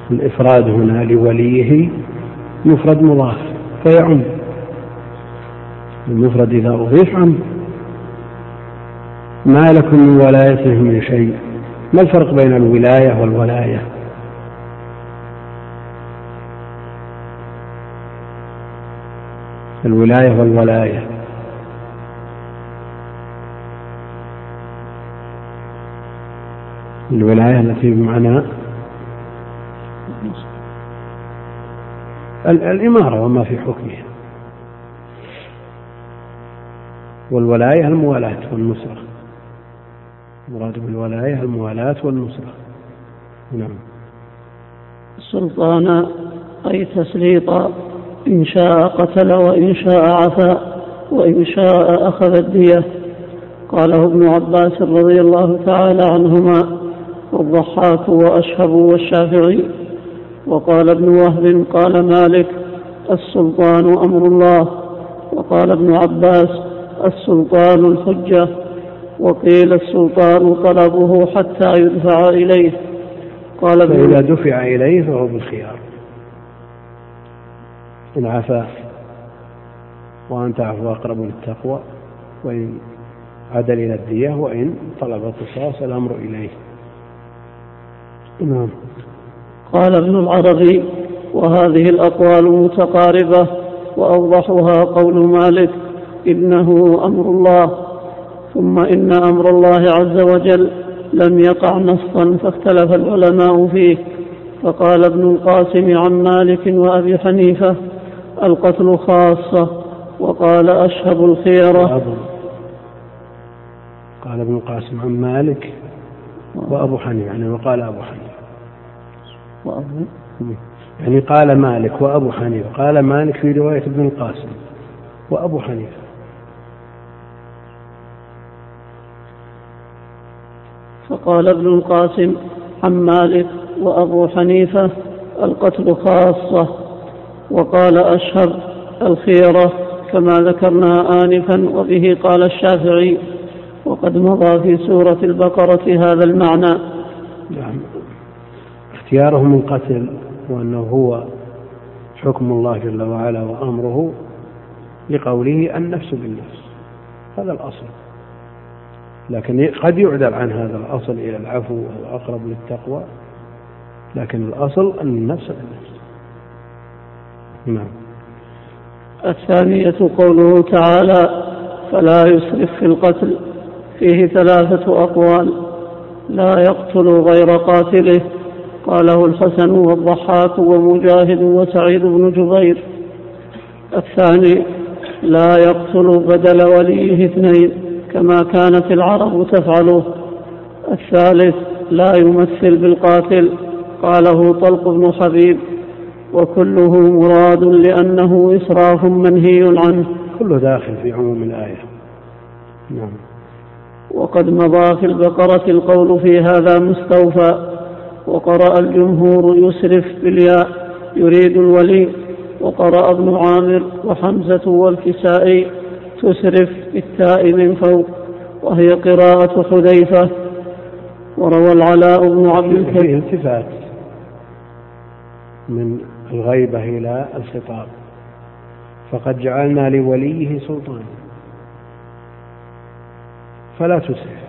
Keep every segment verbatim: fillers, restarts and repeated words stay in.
الإفراد هنا لوليه مفرد مضاف فيعم، المفرد إذا أضيف عم. ما لكم من ولايته من شيء. ما الفرق بين الولاية والولاية؟ الولاية والولاية الولاية التي بمعنى الإمارة وما في حكمها، والولاية الموالاة والنصرة. مراد بالولاية الموالاة والنصرة. نعم. السلطان أي تسليطا، إن شاء قتل وإن شاء عفا وإن شاء أخذ الدية. قاله ابن عباس رضي الله تعالى عنهما والضحاك وأشهب والشافعي. وقال ابن وهب قال مالك السلطان أمر الله، وقال ابن عباس السلطان الحجة، وقيل السلطان طلبه حتى يدفع إليه. قال فإذا دفع إليه فهو بالخيار، إن عفا وأن تعفو أقرب للتقوى، وإن عدل إلى الدية، وإن طلب قصاص الأمر إليه. نعم. قال ابن العربي وهذه الأقوال متقاربة، وأوضحها قول مالك إنه أمر الله، ثم إن أمر الله عز وجل لم يقع نصا فاختلف العلماء فيه. فقال ابن القاسم عن مالك وأبي حنيفة القتل خاصة، وقال أشهب الخيرة. قال ابن القاسم عن مالك وأبو حنيفة، يعني وقال أبو حنيفة وأبو يعني قال مالك وأبو حنيفة. قال مالك في رواية ابن القاسم وأبو حنيفة. فقال ابن القاسم عن مالك وأبو حنيفة القتل خاصة، وقال أشهب الخيرة كما ذكرنا آنفا، وبه قال الشافعي، وقد مضى في سورة البقرة هذا المعنى. نعم. اختياره من قتل وأنه هو حكم الله جل وعلا وأمره لقوله النفس بالنفس، هذا الأصل، لكن قد يعدل عن هذا الأصل إلى العفو وهو أقرب للتقوى، لكن الأصل أن النفس بالنفس. نعم. الثانية قوله تعالى فلا يسرف في القتل، فيه ثلاثة أقوال: لا يقتل غير قاتله، قاله الحسن والضحاك ومجاهد وسعيد بن جبير. الثاني لا يقتل بدل وليه اثنين كما كانت العرب تفعله. الثالث لا يمثل بالقاتل، قاله طلق بن حبيب، وكله مراد لأنه إسراف منهي عنه. كله داخل في عموم الآية. نعم. وقد مضى في البقرة القول في هذا مستوفى، وقرأ الجمهور يسرف بالياء يريد الولي، وقرأ ابن عامر وحمزة والكسائي تسرف بالتاء من فوق، وهي قراءة حذيفة. وروى العلاء بن عبد الكريم التفات من الغيبة إلى الخطاب، فقد جعلنا لوليه سلطان فلا تسرف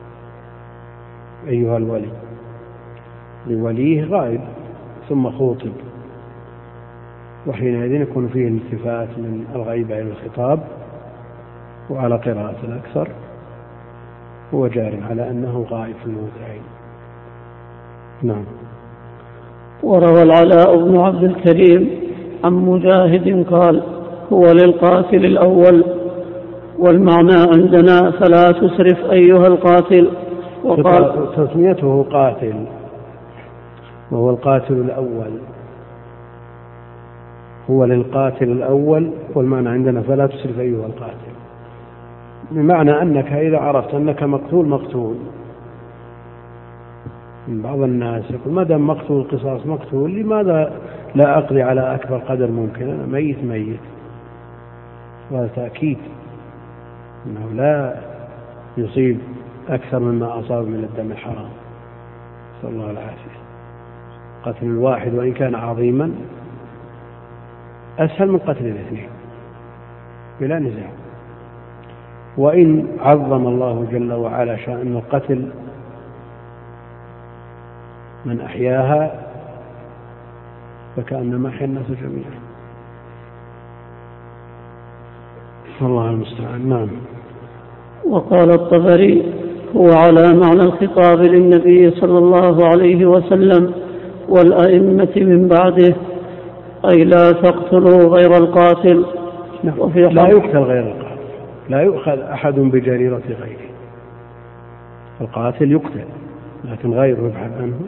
أيها الولي. لوليه غائب ثم خوطب، وحينئذ يكون فيه الالتفات من الغيبة إلى الخطاب. وعلى قراءة الأكثر هو جار على أنه غائب في الموضعين. نعم. وروى العلاء بن عبد الكريم عن مجاهد قال هو للقاتل الأول، والمعنى عندنا فلا تسرف أيها القاتل. وقال تسميته قاتل وهو القاتل الأول، هو للقاتل الأول، والمعنى عندنا فلا تسرف أيها القاتل، بمعنى أنك إذا عرفت أنك مقتول مقتول. من بعض الناس يقول ما دام مقتول القصاص مقتول، لماذا لا أقضي على أكبر قدر ممكن؟ أنا ميت ميت. وهذا تأكيد أنه لا يصيب أكثر مما أصاب من الدم الحرام، صلى الله العافية. قتل الواحد وإن كان عظيما أسهل من قتل الاثنين بلا نزاع. وإن عظم الله جل وعلا شأن القتل من أحياها فكأنما أحيا الناس جميعا. والله المستعان. نعم. وقال الطبري: هو على معنى الخطاب للنبي صلى الله عليه وسلم والأئمة من بعده، أي لا تقتلوا غير القاتل. وفي لا يقتل غير القاتل، لا يؤخذ أحد بجريرة غيره. القاتل يقتل لكن غيره يبحث عنه.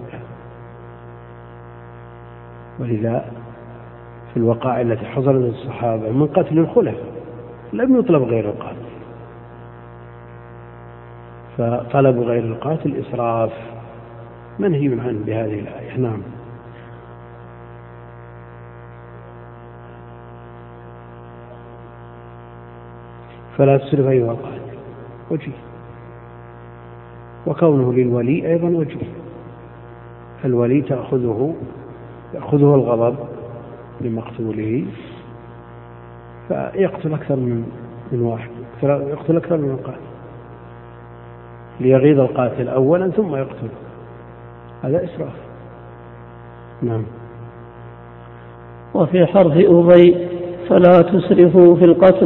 ولذا في الوقائع التي حصلت الصحابة من قتل الخلفاء لم يطلب غير القاتل، فطلب غير القاتل إسراف منهي عنه بهذه الآية. نعم. فلا تسرف أيها القاتل وجيه، وكونه للولي أيضا وجيه. الولي تأخذه يأخذه الغضب لمقتوله فيقتل أكثر من من واحد، يقتل أكثر من القاتل ليغيظ القاتل أولا ثم يقتل. هذا إسراف. نعم. وفي حرف أبي: فلا تسرفوا في القتل.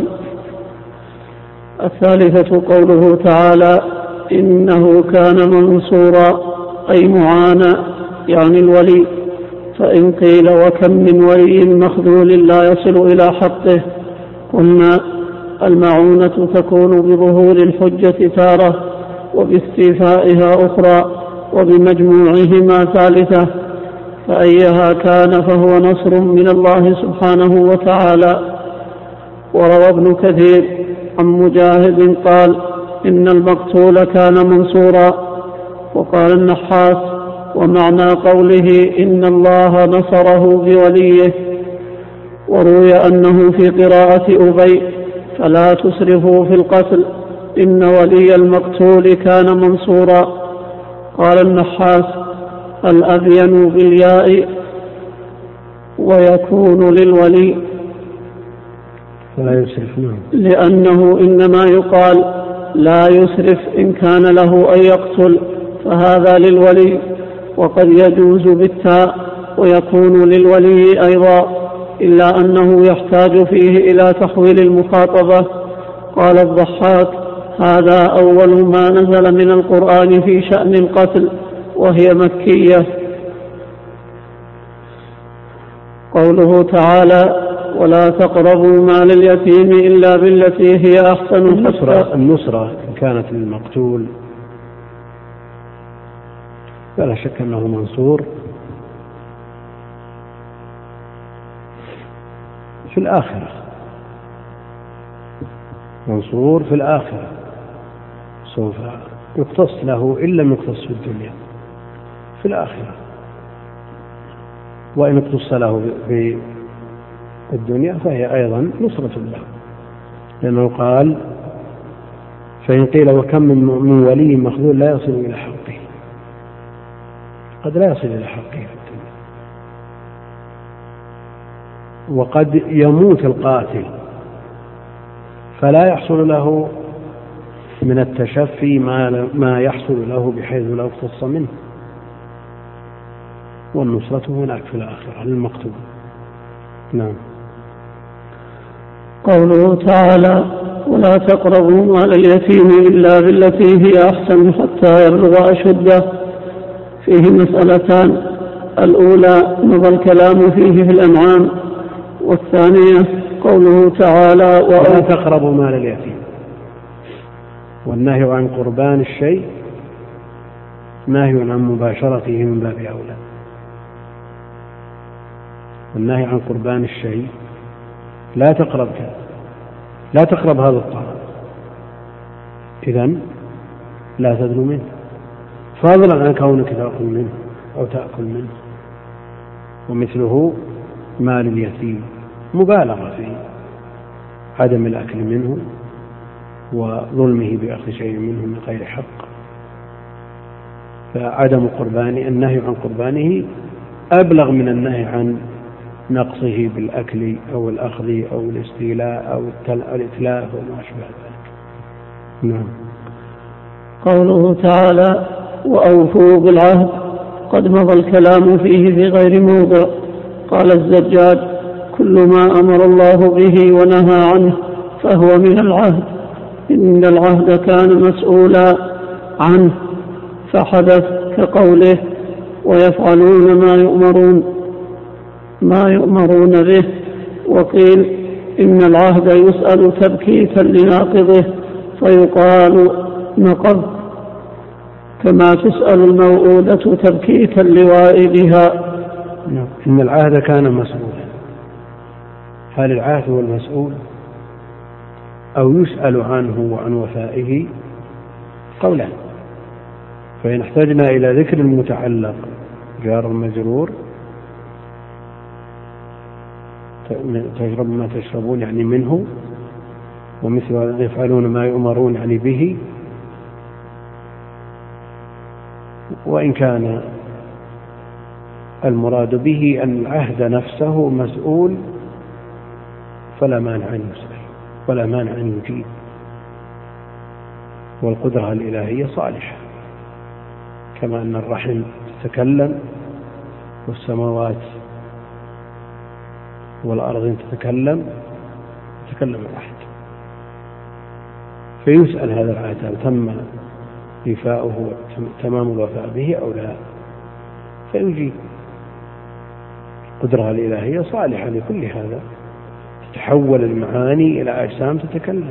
الثالثة قوله تعالى: إنه كان منصورا، أي معانا، يعني الولي. فإن قيل: وكم من ولي مخذول لا يصل إلى حقه؟ قلنا: المعونة تكون بظهور الحجة تارة، وباستيفائها أخرى، وبمجموعهما ثالثة، فأيها كان فهو نصر من الله سبحانه وتعالى. وروى ابن كثير عن مجاهد قال: إن المقتول كان منصورا. وقال النحاس: ومعنى قوله إن الله نصره بوليه. وروي أنه في قراءة أبي: فلا تسرفوا في القتل، إن ولي المقتول كان منصورا. قال النحاس: الأبين بالياء ويكون للولي، فلا يسرف، لأنه إنما يقال لا يسرف إن كان له أن يقتل، فهذا للولي. وقد يجوز بالتاء ويكون للولي أيضا، إلا أنه يحتاج فيه إلى تحويل المخاطبة. قال الضحاك: هذا أول ما نزل من القرآن في شأن القتل، وهي مكية. قوله تعالى: ولا تقربوا مال اليتيم إلا بالتي هي أحسن. النصرة, النصرة كانت للمقتول فلا شك أنه منصور في الآخرة، منصور في الآخرة، سوف يقتص له إن لم يقتص في الدنيا في الآخرة. وإن اقتص له في الدنيا فهي أيضا نصرة له، لأنه قال: فإن قيل وكم من ولي مخذول لا يصل إلى حقه. قد لا يصل إلى حقه في الدنيا، وقد يموت القاتل فلا يحصل له من التشفي ما يحصل له بحيث لا يقتص منه. والنصرة هناك في الآخرة للمقتول. نعم. قوله تعالى: ولا تقربوا مال اليتيم إلا بالتي هي أحسن حتى يبلغ أشده، فيه مسألتان: الأولى مضى الكلام فيه في الأنعام، والثانية قوله تعالى: ولا تقربوا مال اليتيم. والنهي عن قربان الشيء نهي عن مباشرته من باب أولى. والنهي عن قربان الشيء لا تقرب كذا، لا تقرب هذا الطعام، إذن لا تدنو منه، فضلا عن كونك تأكل منه أو تأكل منه. ومثله مال اليتيم مبالغة في عدم الأكل منه وظلمه بأخذ شيء منه من غير حق. فعدم قربانه، النهي عن قربانه أبلغ من النهي عن نقصه بالأكل أو الأخذ أو الاستيلاء أو الإتلاف وما أشبه ذلك. نعم. قوله تعالى وأوفوا بالعهد قد مضى الكلام فيه في غير موضع. قال الزجاج كل ما أمر الله به ونهى عنه فهو من العهد، إن العهد كان مسؤولا عنه فحدث كقوله ويفعلون ما يؤمرون ما يؤمرون به. وقيل إن العهد يسأل تبكيتا لناقضه فيقال نقض، كما تسأل الموءودة تبكيتا لوائدها. إن العهد كان مسؤولا. هل العهد هو المسؤول أو يسأل عنه وعن وفائه؟ قولان. فإن احتجنا إلى ذكر المتعلق جار المجرور تشرب ما تشربون يعني منه، ومثل يفعلون ما يؤمرون يعني به. وإن كان المراد به أن العهد نفسه مسؤول فلا مانع أن يسأل ولا مانع أن يجيب، والقدرة الإلهية صالحة، كما أن الرحم تتكلم والسماوات والأرض تتكلم تتكلم العهد، فيسأل هذا العهد هل تم إيفاؤه تمام الوفاء به أو لا، فيجيب. القدرة الإلهية صالحة لكل هذا، تتحول المعاني إلى أجسام تتكلم.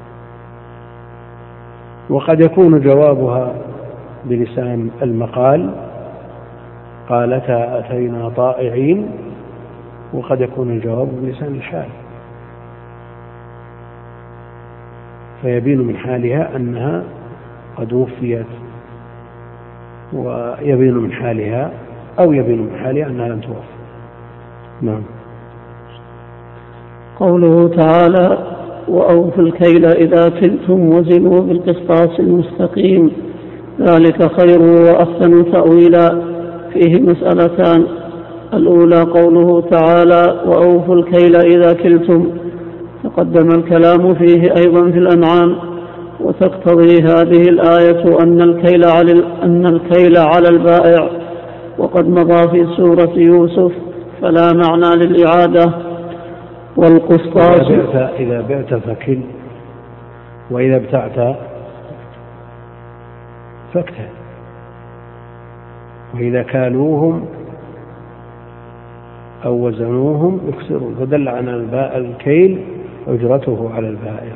وقد يكون جوابها بلسان المقال قالتا أتينا طائعين، وقد يكون الجواب بلسان الحال، فيبين من حالها أنها قد وفيت، ويبين من حالها أو يبين من حالها أنها لم توفى. نعم. قوله تعالى وأوفوا الكيل إذا كلتم وزنوا بالقسطاس المستقيم ذلك خير وأحسن تأويلا. فيه مسألتان: الأولى قوله تعالى وأوفوا الكيل إذا كلتم، تقدم الكلام فيه أيضا في الأنعام، وتقتضي هذه الآية أن الكيل على أن الكيل على البائع، وقد مضى في سورة يوسف فلا معنى للإعادة. والقسطاس إذا بعت فكل، وإذا ابتعت فاكتل، وإذا كالوهم أو وزنوهم يكسرون، فدل عن الباء الكيل أجرته على البائع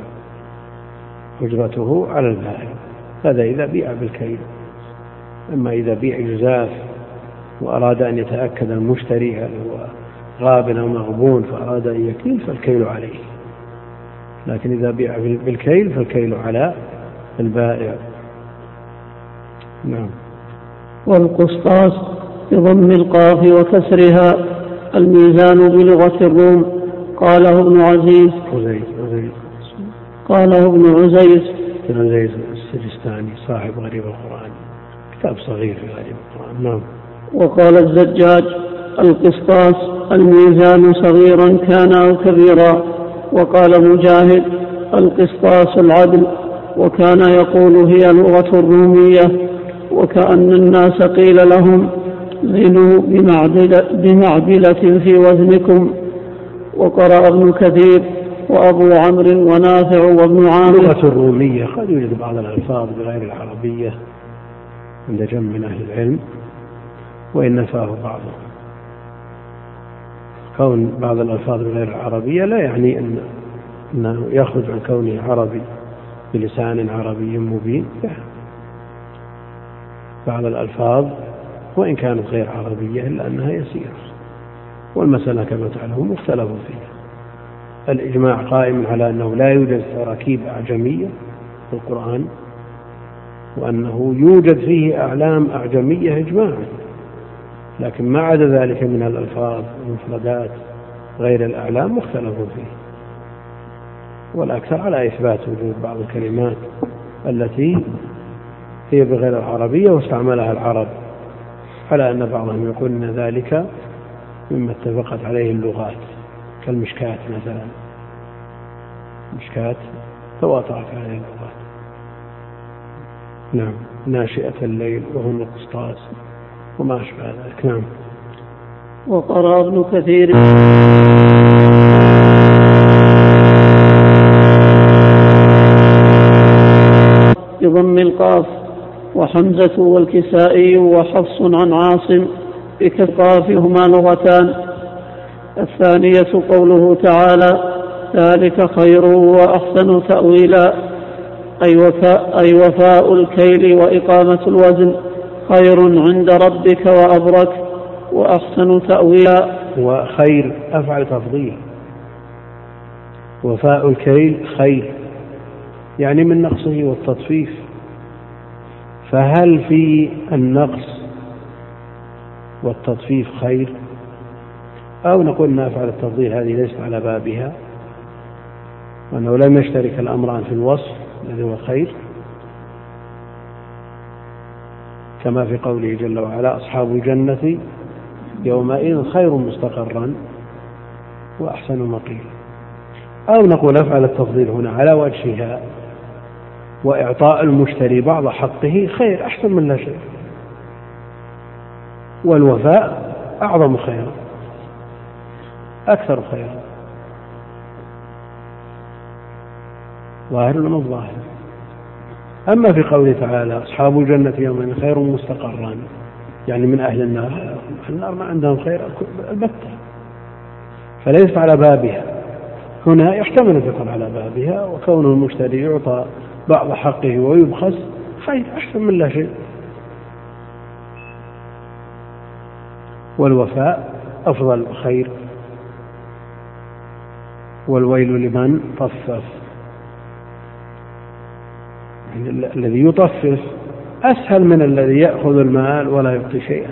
أجرته على البائع. هذا إذا بيع بالكيل. أما إذا بيع جزاف وأراد أن يتأكد المشتري هل هو غاب أو مغبون فأراد أن يكيل فالكيل عليه، لكن إذا بيع بالكيل فالكيل على البائع. نعم. والقسطاس بضم القاف وكسرها الميزان بلغة الروم. قاله ابن عزيز قاله ابن عزيز عزيز السجستاني صاحب غريب القرآن، كتاب صغير في غريب القرآن. نعم. وقال الزجاج القسطاس الميزان صغيرا كان أو كبيرا. وقال مجاهد القسطاس العدل، وكان يقول هي لغة الرومية، وكأن الناس قيل لهم زنوا بمعدلة في وزنكم. وقرأ ابن كثير وأبو عمرو ونافع وابن عامر. لغة الرومية قد يوجد بعض الألفاظ بغير العربية عند جمع من أهل العلم، وإن نفاه بعضهم. كون بعض الألفاظ بغير العربية لا يعني أن أنه يخرج عن كونه عربي بلسان عربي مبين. بعض الألفاظ وإن كانت غير عربية إلا أنها يسيرة، والمسألة كما تعلمون مختلفوا فيها. الإجماع قائم على أنه لا يوجد تراكيب أعجمية في القرآن، وأنه يوجد فيه أعلام أعجمية إجماعا، لكن ما عدا ذلك من الألفاظ والمفردات غير الأعلام مختلفوا فيه، والأكثر على إثبات وجود بعض الكلمات التي هي بغير العربية واستعملها العرب على أن بعضهم يقول أن ذلك مما اتفقت عليه اللغات كالمشكات مثلا، مشكات تواترت عليه اللغات. نعم، ناشئة الليل وهم القسطاس وما أشبه ذلك. نعم. وقرأ ابن كثير بضم القاف، وحمزة والكسائي وحفص عن عاصم بكالقاف هما لغتان. الثانية قوله تعالى ذلك خير وأحسن تأويلا، أي وفاء, أي وفاء الكيل وإقامة الوزن خير عند ربك وأبرك وأحسن تأويلا. وخير أفعل تفضيل، وفاء الكيل خير يعني من نقصه والتطفيف، فهل في النقص والتطفيف خير؟ أو نقول أن أفعل التفضيل هذه ليست على بابها، وأنه لم يشترك الأمران في الوصف الذي هو خير، كما في قوله جل وعلا أصحاب الجنة يومئذ خير مستقرا وأحسن مقيلا. أو نقول أفعل التفضيل هنا على وجهها، وإعطاء المشتري بعض حقه خير أحسن من لا شيء، والوفاء أعظم خيرا أكثر خيرا. ظاهر ولا ظاهر؟ أما في قوله تعالى أصحاب الجنة يومئذ خير مستقرا يعني من أهل النار، أهل النار ما عندهم خير البتة، فليس على بابها. هنا يحتمل أن تكون على بابها، وكون المشتري يعطى بعض حقه ويبخس خير أحسن من لا شيء. والوفاء أفضل خير. والويل لمن طفف، الذي يطفف أسهل من الذي يأخذ المال ولا يعطي شيئا.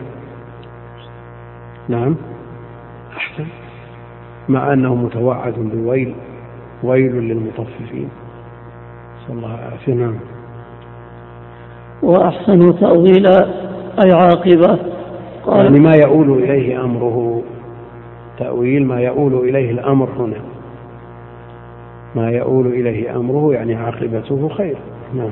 نعم أحسن، مع أنه متوعد بالويل، ويل للمطففين، صلى الله عليه وسلم. وأحسن تأويلا أي عاقبة، يعني ما يؤول إليه أمره، تأويل ما يؤول إليه الأمر هنا، ما يؤول إليه أمره يعني عاقبته خير. نعم.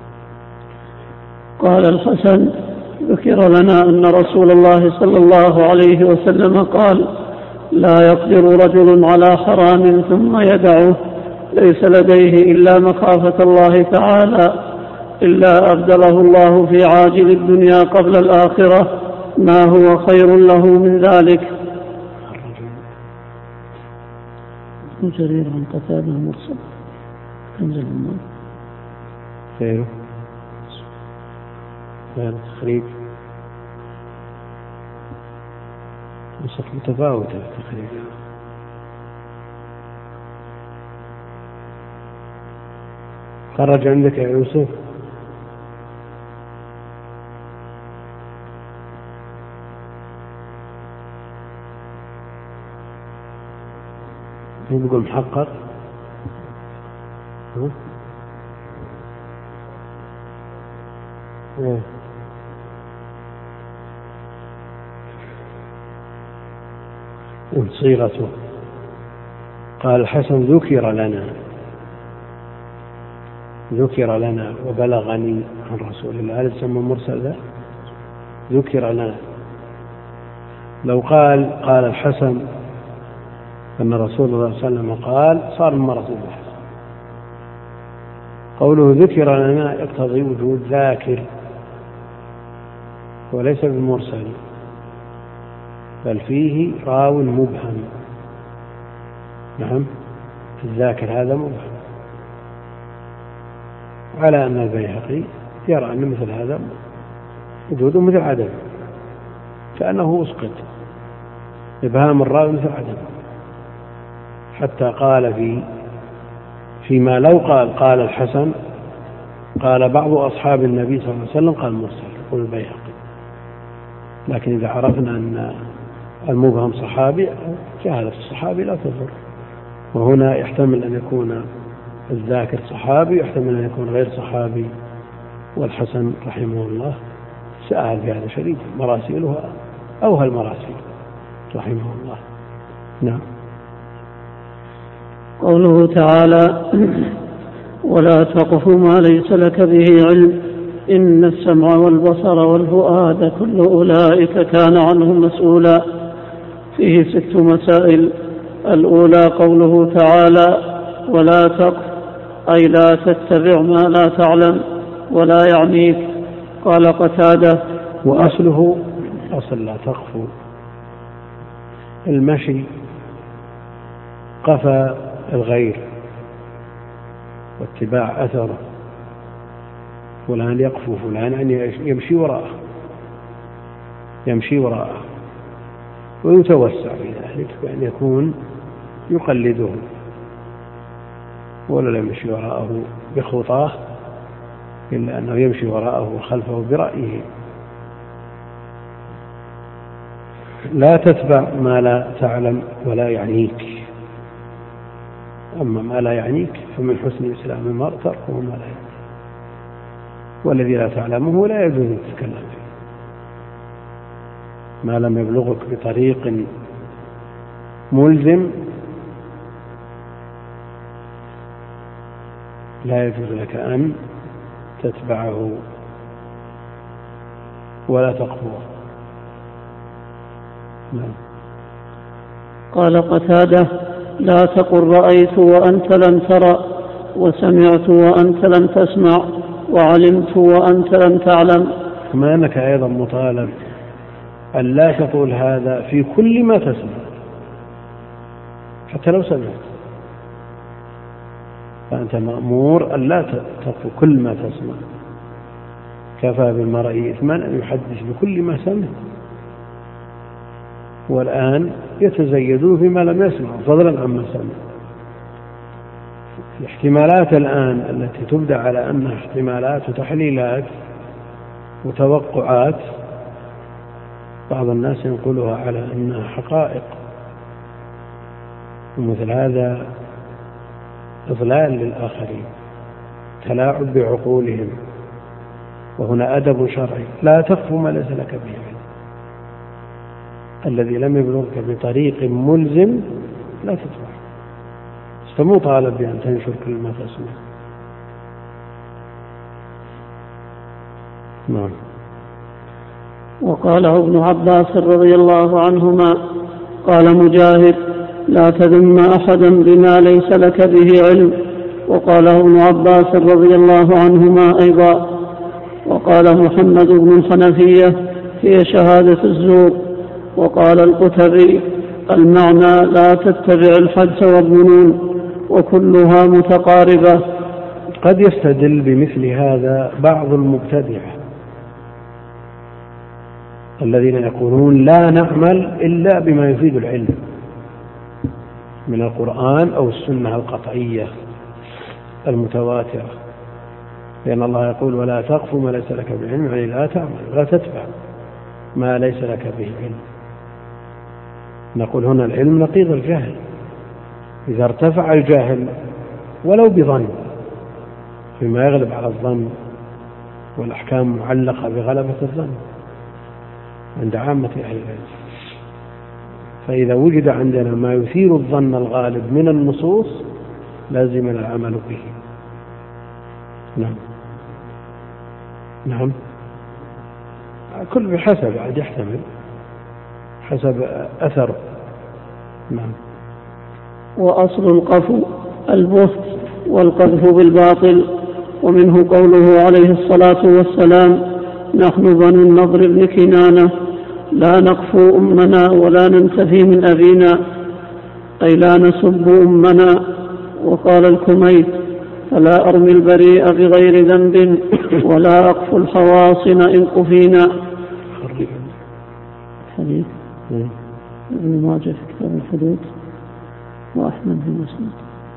قال الحسن ذكر لنا أن رسول الله صلى الله عليه وسلم قال لا يقدر رجل على حرام ثم يدعه ليس لديه إلا مخافة الله تعالى إلا أبدله الله في عاجل الدنيا قبل الآخرة ما هو خير له من ذلك. جرير عن قتادة مرسل كنز الأموال خيره خير تخريج نسخ متفاوتة في التخريج. خرج عندك يا يوسف؟ يقول محقق ها؟ ايه صيغته. قال الحسن ذكر لنا ذكر لنا وبلغني عن رسول الله، هل تسمى مرسل ذا؟ ذكر لنا. لو قال قال الحسن أن رسول الله صلى الله عليه وسلم قال صار من مرض البحث. قوله ذكر لنا يقتضي وجود ذاكر وليس بالمرسل، بل فيه راو مبهم. نعم الذاكر هذا مبهم، على أن البيهقي يرى أن مثل هذا وجوده مثل عدم، كأنه أسقط إبهام الراوي مثل عدم، حتى قال في فيما لو قال قال الحسن قال بعض أصحاب النبي صلى الله عليه وسلم قال مرسل يقول البيهقي. لكن إذا عرفنا أن المبهم صحابي جهالة الصحابي لا تضر، وهنا يحتمل أن يكون الذاكر صحابي، يحتمل أن يكون غير صحابي. والحسن رحمه الله سأل في هذا شديد، مراسيلها أوهى المراسيل رحمه الله. نعم. قوله تعالى: ولا تقف ما ليس لك به علم إن السمع والبصر والفؤاد كل أولئك كان عنه مسؤولا. فيه ست مسائل. الأولى قوله تعالى: ولا تقف، أي لا تتبع ما لا تعلم ولا يعنيك. قال قتادة: وأصله أصل لا تقف المشي قفى الغير واتباع أثره، فلان يقفو فلان أن يمشي وراءه يمشي وراءه ويتوسع في ذلك بأن يكون يقلده ولا يمشي وراءه بخطاه، إلا أنه يمشي وراءه وخلفه برأيه. لا تتبع ما لا تعلم ولا يعنيك، أما ما لا يعنيك فمن حسن إسلام المرء تركه ما لا يعنيك، والذي لا تعلمه لا يجوز أن تتكلم فيه. ما لم يبلغك بطريق ملزم لا يجوز لك أن تتبعه ولا تقفوه. نعم. قال قتادة: لا تقل رأيت وأنت لم ترى، وسمعت وأنت لم تسمع، وعلمت وأنت لم تعلم. كما أنك أيضا مطالب أن لا تقول هذا في كل ما تسمع حتى لو سمعت، فأنت مأمور أن لا تقول كل ما تسمع. كفى بالمرء إثما أن يحدث بكل ما سمع، والآن يتزيدون فيما لم يسمع فضلا عما سمع. الاحتمالات الآن التي تبدأ على أنها احتمالات وتحليلات وتوقعات، بعض الناس ينقلها على أنها حقائق، ومثل هذا إضلال للآخرين، تلاعب بعقولهم. وهنا أدب شرعي: لا تقف ما ليس لك به علم. الذي لم يبلغك بطريق ملزم لا تتبع، فمو طالب بأن تنشر كل ما تسمع. نعم. وقاله ابن عباس رضي الله عنهما: قال مجاهد: لا تذم أحدا بما ليس لك به علم. وقاله ابن عباس رضي الله عنهما أيضا. وقال محمد بن الحنفية: هي شهادة الزور. وقال القتبي: المعنى لا تتبع الحدس والظنون، وكلها متقاربة. قد يستدل بمثل هذا بعض المبتدعة الذين يقولون لا نعمل إلا بما يفيد العلم من القرآن أو السنة القطعية المتواترة، لأن الله يقول: ولا تقف ما ليس لك به علم، يعني لا تعمل لا تتبع ما ليس لك به علم. نقول هنا العلم نقيض الجهل. إذا ارتفع الجهل ولو بظن، فيما يغلب على الظن، والأحكام معلقة بغلبة الظن عند عامة أهل العلم، فإذا وجد عندنا ما يثير الظن الغالب من النصوص لازم العمل به. نعم. نعم. كل بحسب عاد يحتمل حسب أثر. نعم. وأصل القفو البهت والقذف بالباطل. ومنه قوله عليه الصلاة والسلام: نحن بنو النضر بن كنانة لا نقفو أمنا ولا ننتفي من أبينا، أي لا نسب أمنا. وقال الكميت: فلا أرمي البريء بغير ذنب ولا أقف الحواصن إن قفينا. حديث ابن ماجه في كتاب الحدود، وأحمد بن مسلم.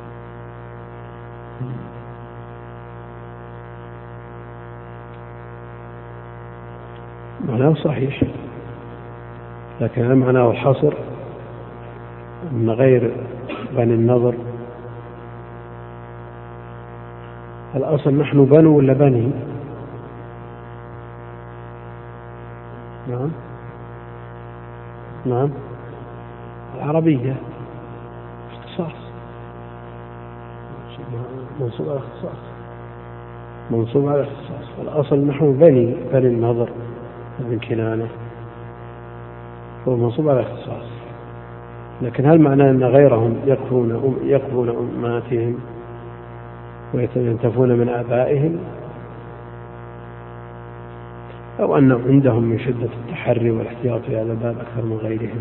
معناه صحيح، لكن معناه الحصر أن غير بني النضر. الأصل نحن بنو ولا بني؟ نعم نعم العربية اختصاص، منصوب على اختصاص، منصوب على اختصاص. والأصل نحو بني بني النضر بن كنانة، هو منصوب على اختصاص. لكن هل معناه أن غيرهم يقفون يقفون أمهاتهم وينتفون من آبائهم، أو أن عندهم من شدة التحري والاحتياط في هذا الباب أكثر من غيرهم؟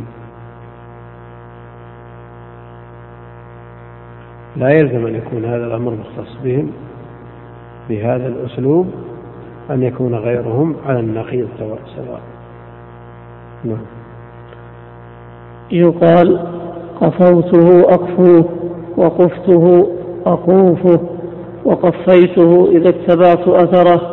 لا يلزم أن يكون هذا الأمر مختص بهم بهذا الأسلوب، أن يكون غيرهم على النقيض سواء. نعم. يقال قفوته أقفوه، وقفته أقوفه، وقفيته إذا اتبعت أثره.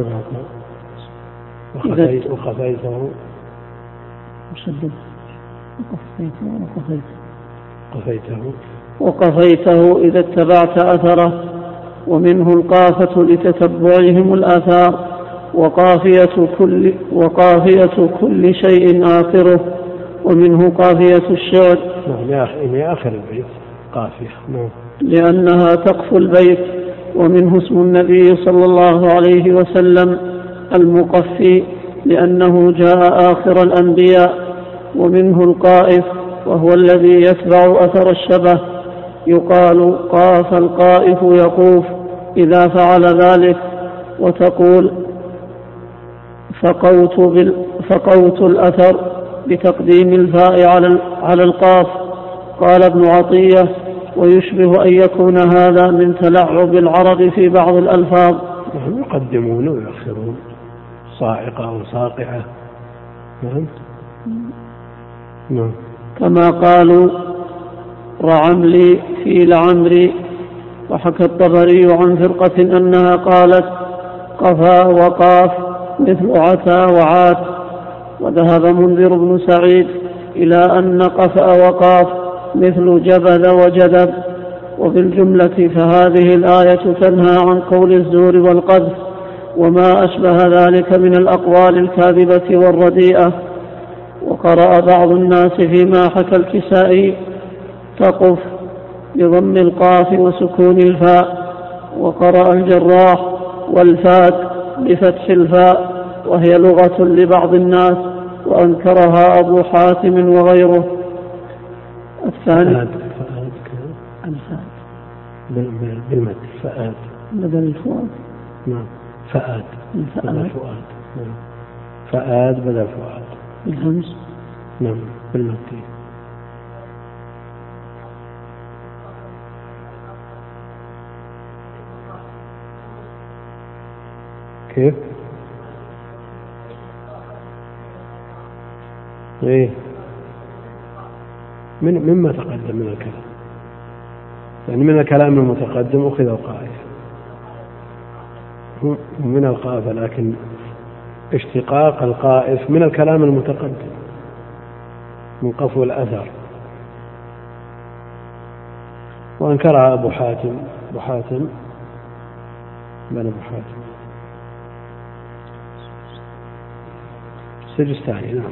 وخفيته وخفيته مشدد وقفيته وقفيته قفيته وقفيته إذا اتبعت أثره. ومنه القافة لتتبعهم الآثار، وقافية كل, وقافية كل شيء آخره. ومنه قافية الشعر. نعم يا آخر البيت قافية، نعم، لأنها تقفو البيت. ومنه اسم النبي صلى الله عليه وسلم المقفي، لأنه جاء آخر الأنبياء. ومنه القائف، وهو الذي يتبع أثر الشبه. يقال قاف القائف يقوف إذا فعل ذلك. وتقول فقوت, بال فقوت الأثر بتقديم الفاء على القاف. قال ابن عطية: ويشبه أن يكون هذا من تلعب العرب في بعض الألفاظ، يقدمون ويؤخرون، صاعقة وصاقعة. نعم نعم. كما قالوا رعملي في لعمري. وحكى الطبري عن فرقة أنها قالت قفا وقاف مثل عتا وعات. وذهب منذر بن سعيد إلى أن قفا وقاف مثل جبذ وجدب. وبالجملة فهذه الآية تنهى عن قول الزور والقذف وما أشبه ذلك من الأقوال الكاذبة والرديئة. وقرأ بعض الناس فيما حكى الكسائي تقف بضم القاف وسكون الفاء. وقرأ الجراح والفات بفتح الفاء، وهي لغة لبعض الناس، وأنكرها أبو حاتم وغيره. الثاني بالمد فآت بدل الفؤاد. نعم فآت بدل فؤاد. نعم فآت بدل فؤاد بالهمس. نعم بالمد. كيف؟ ايه من مما تقدم من الكلام، يعني من الكلام المتقدم أخذ القائف من القاف، لكن اشتقاق القائف من الكلام المتقدم من قفو الأثر. وأنكرها أبو حاتم أبو حاتم بن أبو حاتم السجستاني. نعم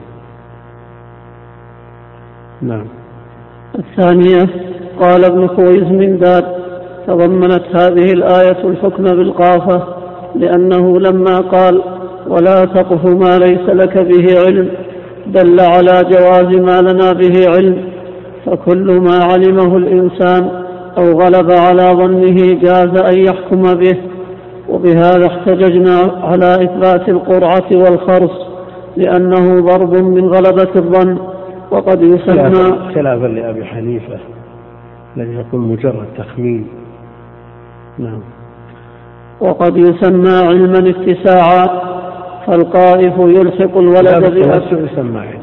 نعم. الثانية قال ابن خويزمنداد: تضمنت هذه الآية الحكم بالقافة، لأنه لما قال ولا تقف ما ليس لك به علم دل على جواز ما لنا به علم، فكل ما علمه الإنسان أو غلب على ظنه جاز أن يحكم به. وبهذا احتججنا على إثبات القرعة والخرص، لأنه ضرب من غلبة الظن. وقد يسمى خلافا لأبي حنيفة الذي يقول مجرد تخمين. نعم. وقد يسمى علما اتساعا، فالقائف يلحق الولد بالتوسع يسمى علم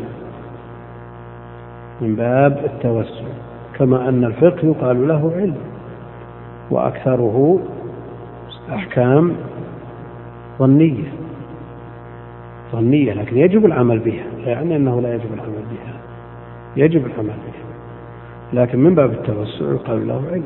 من باب التوسع، كما أن الفقه يقال له علم، وأكثره أحكام ظنية ظنية لكن يجب العمل بها، يعني أنه لا يجب العمل بها، يجب العمل بها، لكن من باب التوسع يقال له علم.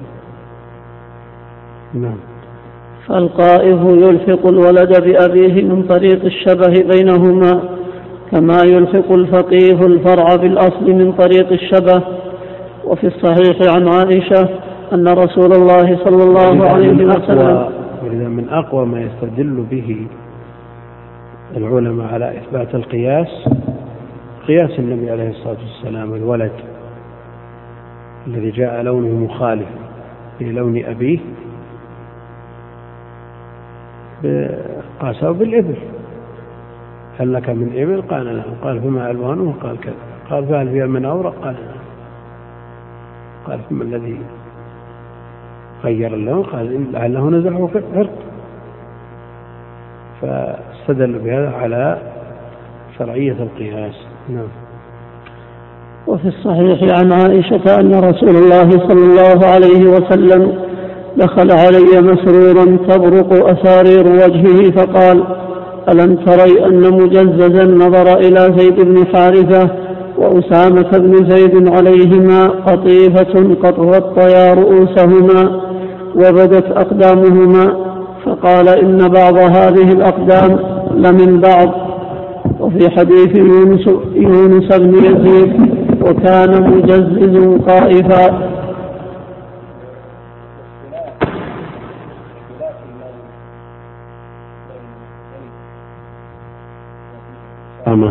نعم. فالقائف يلحق الولد بأبيه من طريق الشبه بينهما، كما يلحق الفقيه الفرع بالأصل من طريق الشبه. وفي الصحيح عن عائشة أن رسول الله صلى الله عليه وسلم، ولذا من أقوى ما يستدل به العلماء على إثبات القياس قياس النبي عليه الصلاة والسلام الولد الذي جاء لونه مخالف للون أبيه قاسه بالإبل، هل لك من إبل؟ قال لا. قال فما ألوانه؟ قال كذا. قال فهل فيها من أورق؟ قال لا. قال فما الذي غير اللون؟ قال لعله نزعه عرق. فاستدل بهذا على شرعية القياس. نعم. وفي الصحيح عن عائشة أن رسول الله صلى الله عليه وسلم دخل علي مسرورا تبرق أسارير وجهه فقال: ألم تري أن مجززا نظر إلى زيد بن حارثة وأسامة بن زيد عليهما قطيفة قد غطيا رؤوسهما وبدت أقدامهما، فقال: إن بعض هذه الأقدام لمن بعض. وفي حديث يونس, يونس بن يزيد: وكان مجزز طائفا. أسامة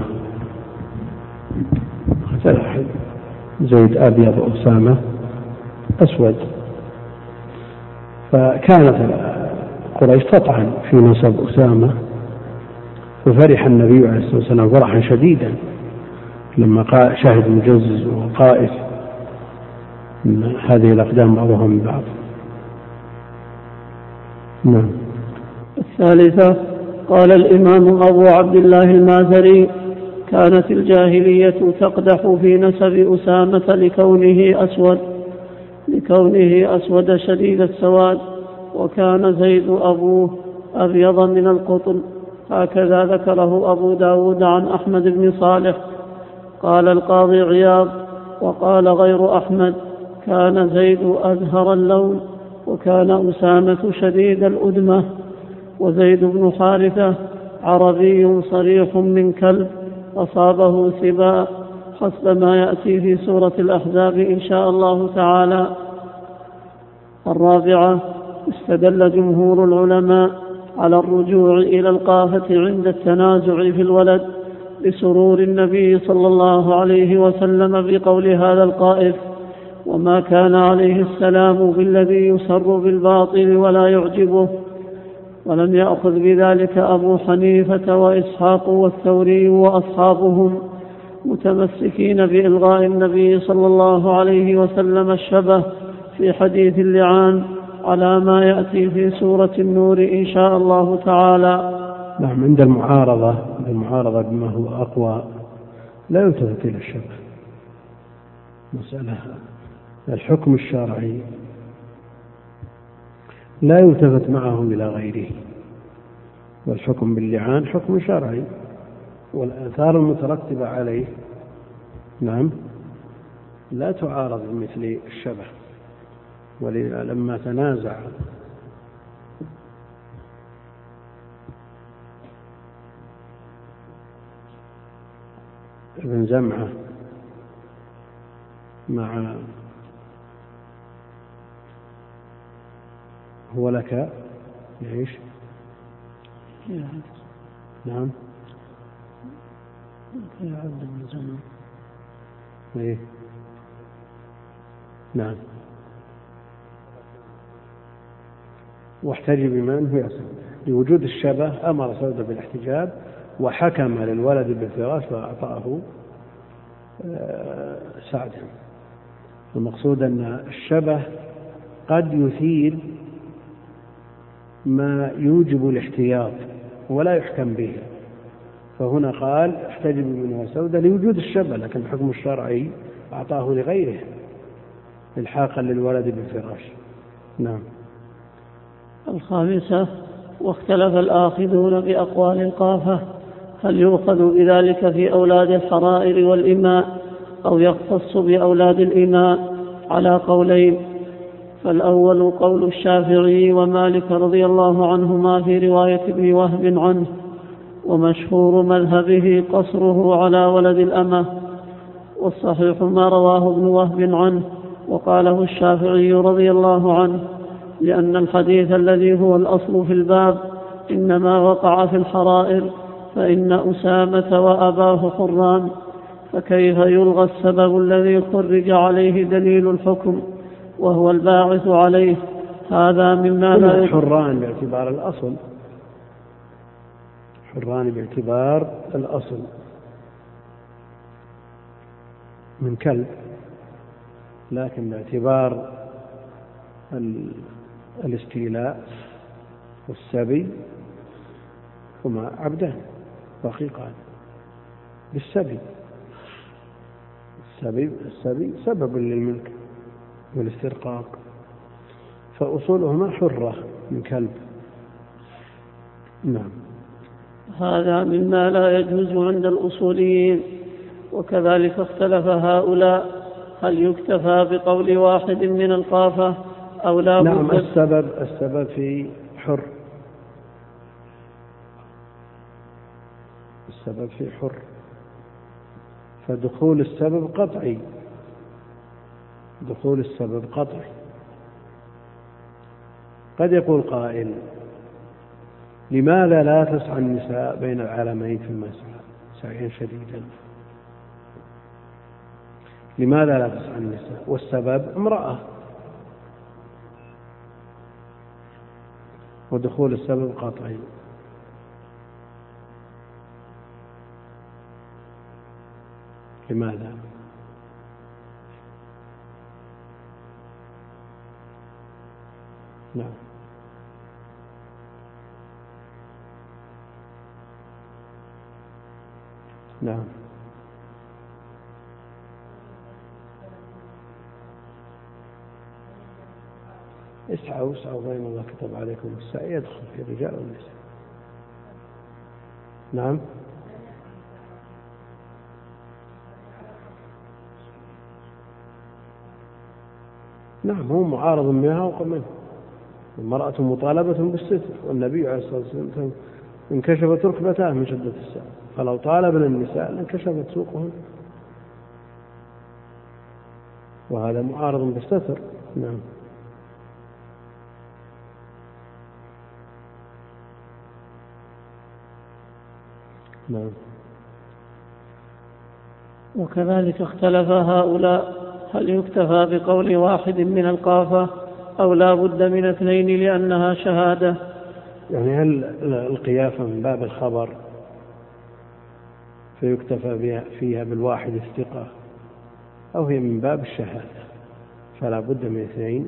زيد أبيض أسامة أسود، فكانت قريش تطعن في نسب أسامة، ففرح النبي عليه الصلاة والسلام فرحا شديدا لما شاهد مجزز وقائف من هذه الأقدام بعضها من بعض. نعم. الثالثة قال الإمام أبو عبد الله المازري: كانت الجاهلية تقدح في نسب أسامة لكونه أسود لكونه أسود شديد السواد، وكان زيد أبوه أبيض من القطن. هكذا ذكره أبو داود عن أحمد بن صالح. قال القاضي عياض: وقال غير أحمد: كان زيد أزهر اللون، وكان أسامة شديد الأدمة، وزيد بن حارثة عربي صريح من كلب أصابه سباء، حسب ما يأتي في سورة الأحزاب إن شاء الله تعالى. الرابعة: استدل جمهور العلماء على الرجوع إلى القافة عند التنازع في الولد بسرور النبي صلى الله عليه وسلم بقول هذا القائف: وما كان عليه السلام بالذي يسر بالباطل ولا يعجبه. ولم يأخذ بذلك أبو حنيفة وإسحاق والثوري وأصحابهم، متمسكين بإلغاء النبي صلى الله عليه وسلم الشبه في حديث اللعان على ما يأتي في سورة النور إن شاء الله تعالى. نعم. عند المعارضة المعارضة بما هو أقوى لا يلتفت إلى الشبه. مسألة الحكم الشرعي لا يلتفت معه إلى غيره، والحكم باللعان حكم شرعي، والآثار المترتبة عليه نعم لا تعارض بمثل الشبه. ولما تنازع ابن زمعة مع هو لك يعيش نعم يا عبد بن زمعة ايه نعم واحتجب من هو يسود لوجود الشبه، أمر سودة بالاحتجاب وحكم للولد بالفراش وأعطاه سعدا. المقصود أن الشبه قد يثير ما يوجب الاحتياط ولا يحكم به، فهنا قال احتجب منه سودة لوجود الشبه، لكن الحكم الشرعي أعطاه لغيره الحاقا للولد بالفراش. نعم. الخامسة: واختلف الآخذون بأقوال القافة هل يؤخذ بذلك في أولاد الحرائر والإماء أو يختص بأولاد الإماء على قولين. فالأول قول الشافعي ومالك رضي الله عنهما في رواية ابن وهب عنه، ومشهور مذهبه قصره على ولد الأمة. والصحيح ما رواه ابن وهب عنه وقاله الشافعي رضي الله عنه، لأن الحديث الذي هو الأصل في الباب إنما وقع في الحرائر، فإن أسامة وأباه حران، فكيف يلغى السبب الذي خرج عليه دليل الحكم وهو الباعث عليه؟ هذا مما لا حران باعتبار الأصل، حران باعتبار الأصل من كلب، لكن باعتبار الاستيلاء والسبي هما عبدان رقيقان بالسبي. السبي, السبي سبب للملك والاسترقاق، فأصولهما حرة من كلب. نعم. هذا مما لا يجوز عند الأصوليين. وكذلك اختلف هؤلاء هل يكتفى بقول واحد من القافة أو لا بد؟ نعم. السبب السبب في حر، السبب في حر، فدخول السبب قطعي، دخول السبب قطعي. قد يقول قائل لماذا لا تسعى النساء بين العالمين في المسعى سعيا شديدا؟ لماذا لا تسعى النساء؟ والسبب امرأة، ودخول السبب قطعي. لماذا؟ نعم. نعم. اسعوا اسعوا بين الله كتب عليكم السعي يدخل في الرجال والنساء. نعم. نعم، هو معارض منها وقمنها. المرأة مطالبة بالستر، والنبي عليه الصلاة والسلام انكشفت ركبتاه من شدة السعي، فلو طالبنا النساء لانكشفت سوقهن، وهذا معارض بالستر. نعم. نعم. وكذلك اختلف هؤلاء هل يكتفى بقول واحد من القافة أو لا بد من اثنين لأنها شهادة؟ يعني هل القيافة من باب الخبر فيكتفى فيها بالواحد الثقة، أو هي من باب الشهادة فلا بد من اثنين؟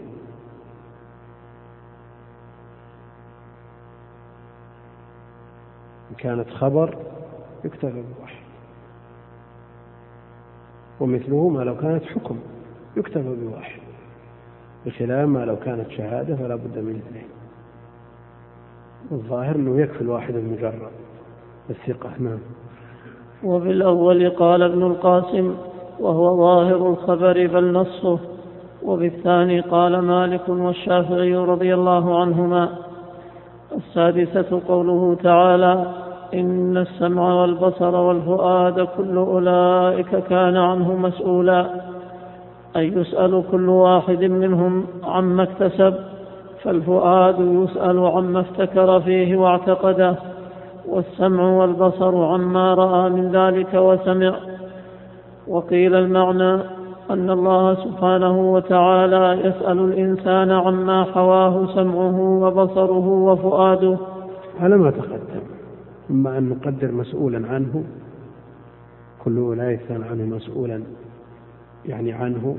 إن كانت خبر يكتفى بواحد، ومثله ما لو كانت حكم يكتفى بواحد، بخلاف ما لو كانت شهادة فلا بد من اثنين. الظاهر أنه يكفي الواحد المجرد الثقة. نعم. وبالأول قال ابن القاسم وهو ظاهر الخبر بل نصه، وبالثاني قال مالك والشافعي رضي الله عنهما. السادسة قوله تعالى إن السمع والبصر والفؤاد كل أولئك كان عنه مسؤولا، أي يسأل كل واحد منهم عما اكتسب، فالفؤاد يسأل عما افتكر فيه واعتقده، والسمع والبصر عما رأى من ذلك وسمع. وقيل المعنى أن الله سبحانه وتعالى يسأل الإنسان عما حواه سمعه وبصره وفؤاده على ما تقدم، إما أن نقدر مسؤولا عنه، كل أولئك كان عنه مسؤولا، يعني عنه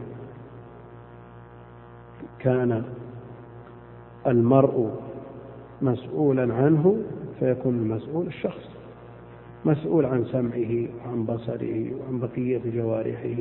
كان المرء مسؤولا عنه، فيكون المسؤول الشخص مسؤول عن سمعه وعن بصره وعن بقية جوارحه،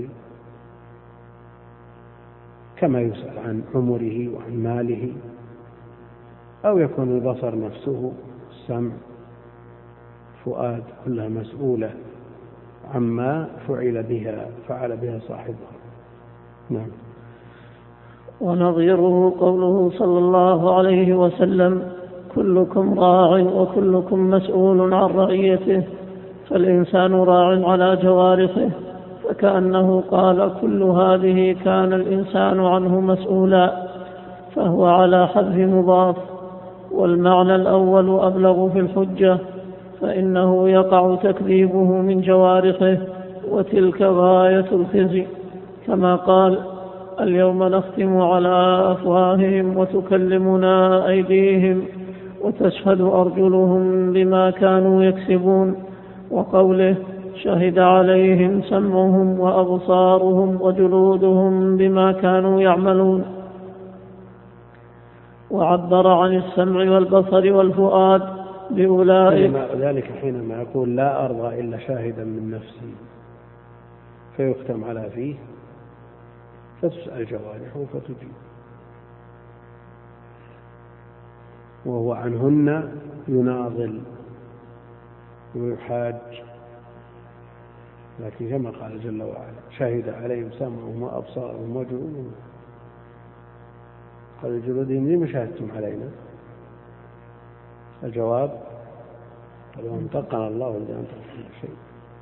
كما يسأل عن عمره وعن ماله. أو يكون البصر نفسه، السمع، فؤاد، كلها مسؤولة عما فعل بها فعل بها صاحبها. نعم. ونظيره قوله صلى الله عليه وسلم كلكم راع وكلكم مسؤول عن رعيته، فالإنسان راع على جوارحه، فكأنه قال كل هذه كان الإنسان عنه مسؤولا، فهو على حذف مضاف. والمعنى الأول أبلغ في الحجة، فإنه يقع تكذيبه من جوارحه، وتلك غاية الخزي، كما قال اليوم نختم على أفواههم وتكلمنا أيديهم وتشهد أرجلهم بما كانوا يكسبون، وقوله شهد عليهم سمعهم وأبصارهم وجلودهم بما كانوا يعملون. وعبر عن السمع والبصر والفؤاد بأولئك، ذلك حينما يقول لا أرضى إلا شاهدا من نفسي فيختم على فيه فتسأل جوارحه فتجيب، وهو عنهن يناضل ويحاج، لكن كما قال جل وعلا شهد عليهم سمعهم وأبصارهم وجلودهم. قال جلودهم لما شهدتم علينا؟ الجواب قالوا انطقنا الله الذي انطق كل شيء.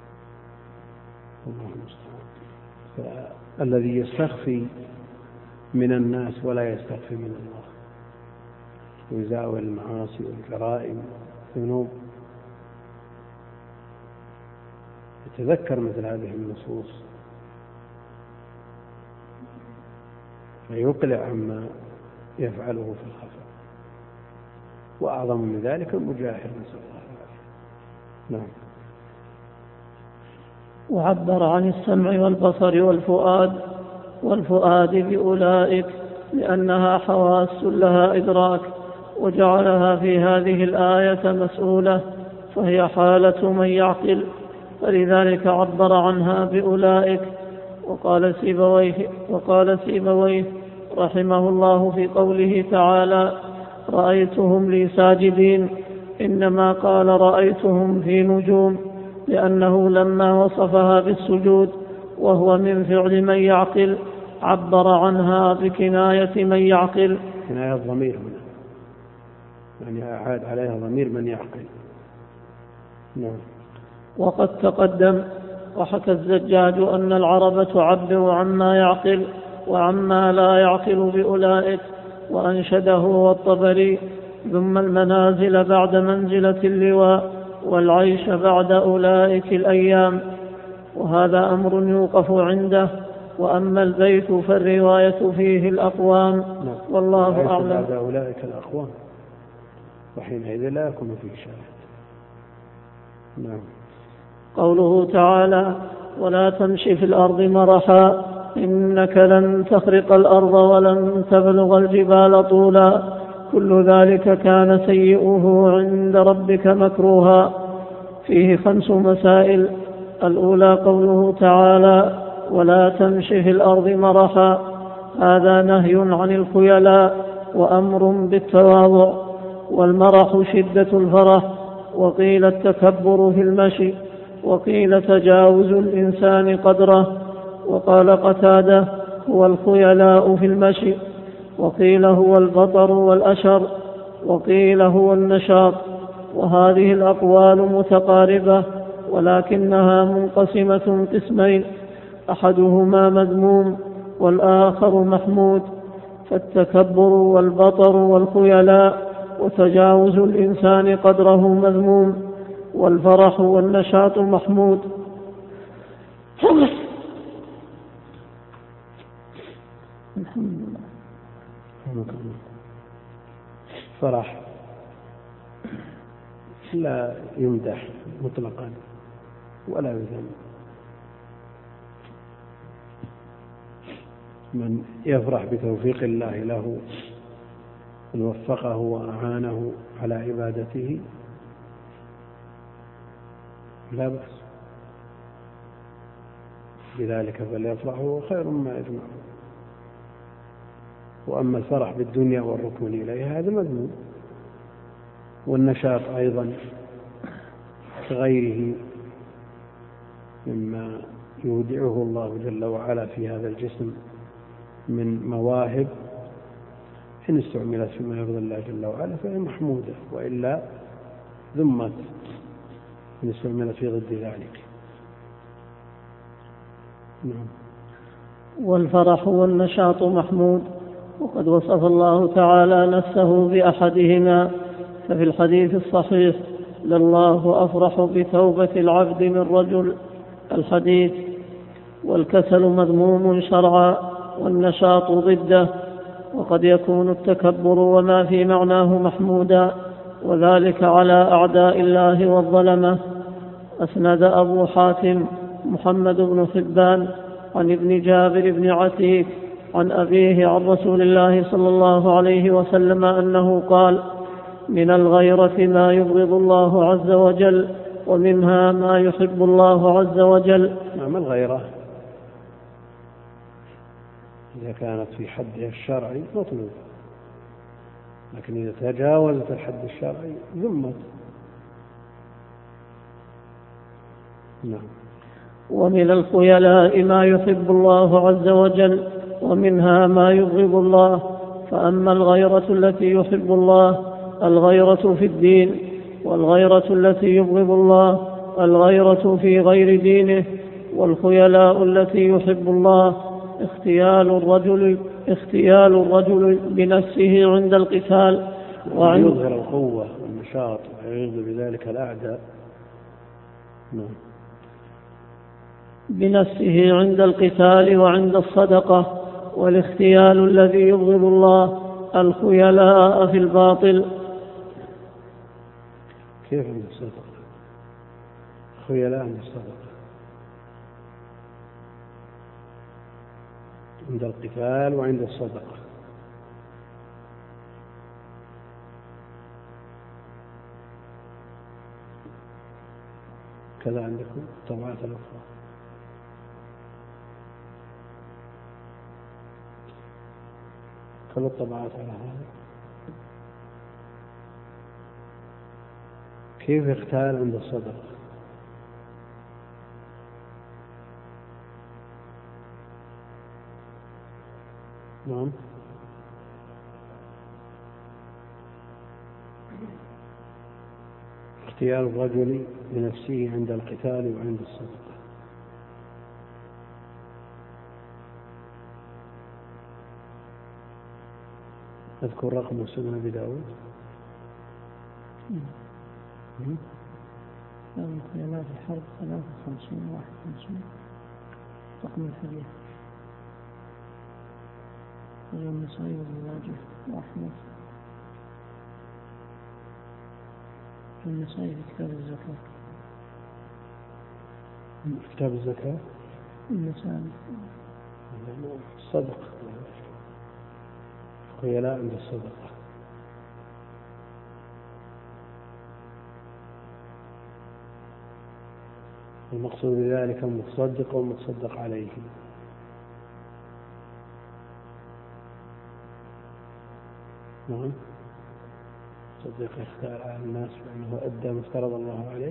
الله المستعان. فالذي يستخفي من الناس ولا يستخفي من الله ويزاول المعاصي والجرائم والذنوب يتذكر مثل هذه النصوص فيقلع عما يفعله في الخفاء، وأعظم من ذلك المجاهر، نسأل الله العافية. نعم. وعبر عن السمع والبصر والفؤاد والفؤاد بأولئك لأنها حواس لها إدراك، وجعلها في هذه الآية مسؤولة، فهي حالة من يعقل، فلذلك عبر عنها بأولئك. وقال سيبويه, وقال سيبويه رحمه الله في قوله تعالى رأيتهم لي ساجدين، إنما قال رأيتهم في نجوم، لأنه لما وصفها بالسجود وهو من فعل من يعقل عبر عنها بكناية من يعقل. كناية الضمير هنا، يعني أعاد عليها ضمير من يعقل. نعم. وقد تقدم وحكى الزجاج أن العرب تعبر عما يعقل وعما لا يعقل بأولئك، وأنشده والطبري ثم المنازل بعد منزلة اللواء والعيش بعد أولئك الأيام، وهذا أمر يوقف عنده. وأما البيت فالرواية فيه الأقوام، والله أعلم. بعد أولئك الأقوام، وحينئذ لا يكون فيه شاهد. نعم. قوله تعالى ولا تمشي في الأرض مرحا إنك لن تخرق الأرض ولن تبلغ الجبال طولا، كل ذلك كان سيئه عند ربك مكروها. فيه خمس مسائل. الأولى قوله تعالى ولا تمشي في الأرض مرحا، هذا نهي عن الخيلاء وأمر بالتواضع، والمرح شدة الفرح، وقيل التكبر في المشي، وقيل تجاوز الإنسان قدره، وقال قتادة هو الخيلاء في المشي، وقيل هو البطر والأشر، وقيل هو النشاط. وهذه الأقوال متقاربة ولكنها منقسمة قسمين، أحدهما مذموم والآخر محمود، فالتكبر والبطر والخيلاء وتجاوز الإنسان قدره مذموم، والفرح والنشاط محمود. الحمد لله. فرح لا يمدح مطلقا ولا يذم، من يفرح بتوفيق الله له أن وفقه وأعانه على عبادته لا بأس بذلك، فليفرحوا خير مما يجمعون. وأما الفرح بالدنيا والركون إليها هذا مذموم، والنشاط أيضا كغيره مما يودعه الله جل وعلا في هذا الجسم من مواهب إن استعملت فيما يرضي الله جل وعلا فهي محمودة، وإلا ذمت إن استعملت في ضد ذلك. نعم. والفرح والنشاط محمود، وقد وصف الله تعالى نفسه بأحدهما، ففي الحديث الصحيح: لله أفرح بتوبة العبد من رجل، الحديث. والكسل مذموم شرعا، والنشاط ضده، وقد يكون التكبر وما في معناه محمودا، وذلك على أعداء الله والظلمة. أسند أبو حاتم محمد بن حبان عن ابن جابر بن عتيك عن أبيه عن رسول الله صلى الله عليه وسلم أنه قال: من الغيرة ما يبغض الله عز وجل، ومنها ما يحب الله عز وجل. نعم. الغيرة إذا كانت في حدها الشرعي مطلوب، لكن إذا تجاوزت الحد الشرعي ذمت. نعم. ومن الخيلاء ما يحب الله عز وجل، ومنها ما يبغض الله. فأما الغيرة التي يحب الله الغيرة في الدين، والغيرة التي يبغض الله الغيرة في غير دينه. والخيلاء التي يحب الله اختيال الرجل اختيال الرجل بنفسه عند القتال، وعند يظهر القوة والنشاط ويغضب بذلك الأعداء. نعم. بنفسه عند القتال وعند الصدقة. والاختيال الذي يبغض الله الخيلاء في الباطل. كيف عند الصدقة؟ خيلاء عند الصدقة، عند القتال وعند الصدقة. كذا عندكم طبعات الأخرى. كل الطبعات على هذا. كيف يختال عند الصدقة؟ نعم. اختيار الرجل بنفسه عند القتال وعند الصدقة. أذكر رقم سنة أبي داود. خيالات الحرب ثلاثة وخمسين واحد وخمسين رقم الحديث. النسائي وابن ماجه وأحمد. النسائي في كتاب الزكاة. كتاب الزكاة. النسائي. الصدقة. خيلاء عند الصدقة. المقصود بذلك المتصدق والمتصدق عليه. نعم. صدق يختار على الناس بأنه أدى ما افترض الله عليه.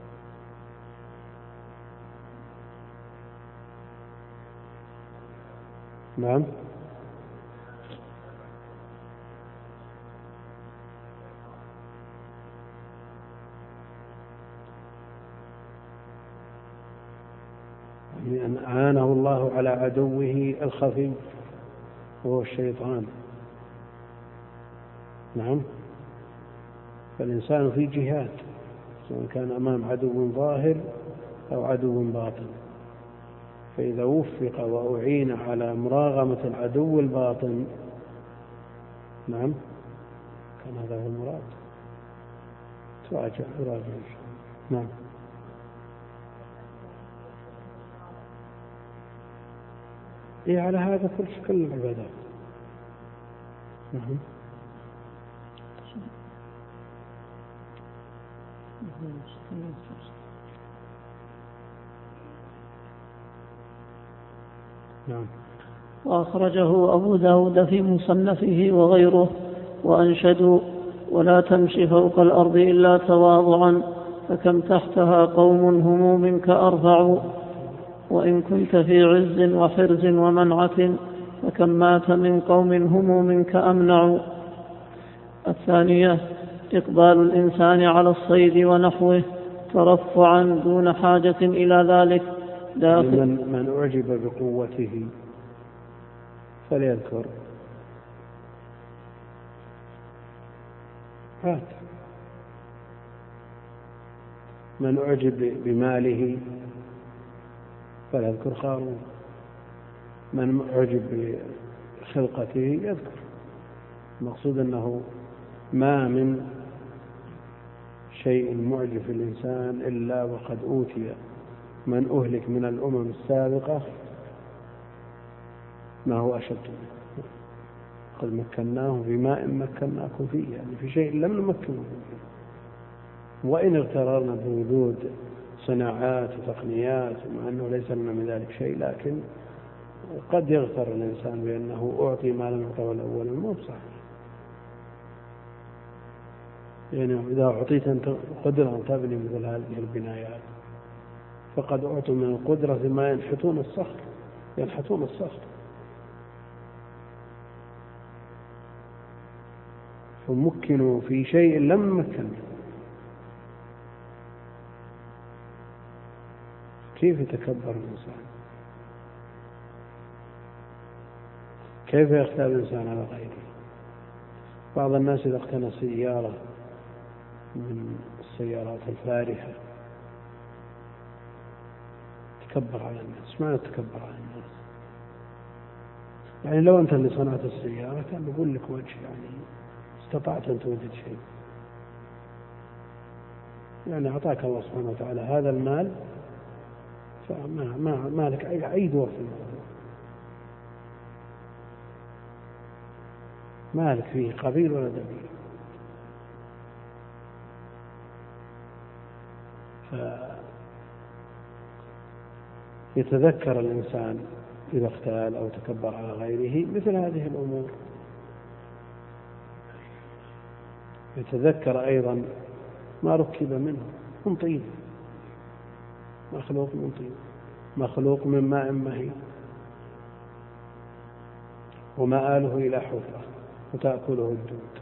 نعم. أن أعانه الله على عدوه الخفي وهو الشيطان. نعم. فالإنسان في جهاد، سواء كان أمام عدو ظاهر أو عدو باطن، فإذا وفق وأعين على مراغمة العدو الباطن، نعم، كان هذا هو المراد. تراجع تراجع إن شاء الله. نعم. إيه على هذا كل شكل العبادات. نعم. نعم. وأخرجه أبو داود في مصنفه وغيره. وأنشدوا: ولا تمشي فوق الأرض إلا تواضعا، فكم تحتها قوم هم منك أرفع، وإن كنت في عز وحرز ومنعة فكم مات من قوم هم منك أمنع. الثانية إقبال الإنسان على الصيد ونحوه ترفعا دون حاجة إلى ذلك داخل. من, من أعجب بقوته فليذكر هات، من أعجب بماله فليذكر قارون، من أعجب بخلقته يذكر. المقصود أنه ما من شيء معجب في الإنسان إلا وقد أوتي من أهلك من الأمم السابقة ما هو أشد منه. قد مكناهم في ماء مكناكم فيه، يعني في شيء لم نمكنه فيه. وإن اغتررنا بوجود صناعات وتقنيات مع أنه ليس لنا من ذلك شيء، لكن قد يغتر الإنسان بأنه أعطي ما لم يعطه الأول، مو بصحيح. يعني إذا أعطيت أنت قدرة أن تبني مثل هذه البنايات فقد أعطوا من القدرة ما ينحتون الصخر ينحتون الصخر فمكنوا في شيء لم نمكن. كيف يتكبر الإنسان؟ كيف يختار الإنسان على غيره؟ بعض الناس إذا اقتنى سيارة من السيارات الفارهة تكبر على الناس. ما يتكبر على الناس، يعني لو أنت اللي صنعت السيارة كان بقول لك وجه، يعني استطعت أن توجد شيء. يعني أعطاك الله سبحانه وتعالى هذا المال، فما ما ما لك أي دور في الموضوع، ما لك فيه قبيل ولا دليل. فيتذكر الإنسان إذا اختال أو تكبر على غيره مثل هذه الأمور. يتذكر أيضا ما ركب منه من طين، مخلوق من طين، مخلوق من ماء مهين، ومآله إلى حفرة وتأكله الدود،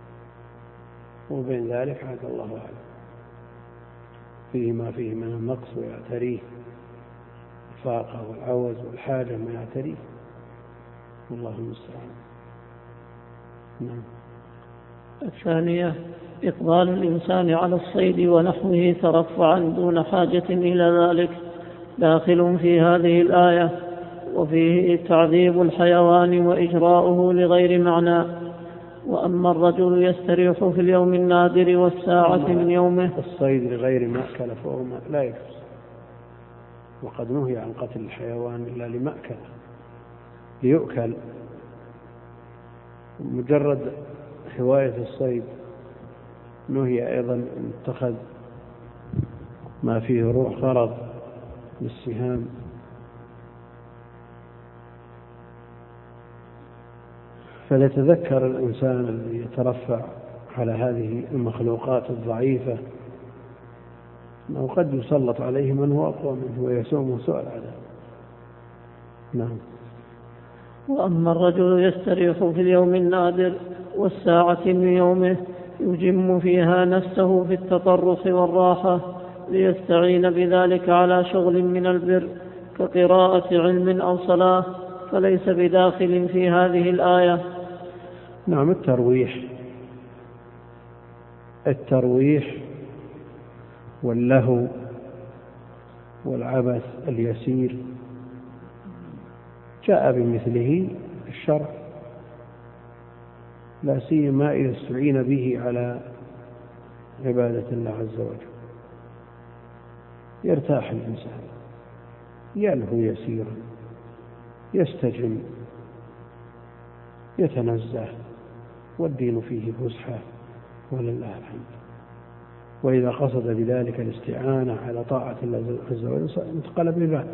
وبين ذلك عاد الله أعلم فيه ما فيه من النقص ويعتريه الفاقة والعوز والحاجة ما يعتريه، والله المستعان. نعم. الثانية إقبال الإنسان على الصيد ونحوه ترفعا دون حاجة إلى ذلك داخل في هذه الآية، وفيه تعذيب الحيوان وإجراؤه لغير معنى. وأما الرجل يستريح في اليوم النادر والساعة من يومه. الصيد لغير مأكل فهو لا يجوز، وقد نهي عن قتل الحيوان إلا لمأكل ليؤكل. مجرد هواية الصيد نهي أيضا أن اتخذ ما فيه روح غرض للسهام. فليتذكر الإنسان الذي يترفع على هذه المخلوقات الضعيفة أنه قد يسلط عليه من هو أقوى منه ويسومه سوء العذاب. نعم. وأما الرجل يستريح في اليوم النادر والساعة من يومه يجم فيها نفسه في التطرف والراحة ليستعين بذلك على شغل من البر كقراءة علم أو صلاة، فليس بداخل في هذه الآية. نعم. الترويح الترويح واللهو والعبث اليسير جاء بمثله الشرع، لا سيما إذا استعين به على عبادة الله عز وجل. يرتاح الإنسان، يلهو يسيرا، يستجم، يتنزه، والدين فيه فسحة ولله الحمد. وإذا قصد بذلك الاستعانة على طاعة الله عز وجل انتقل بذلك.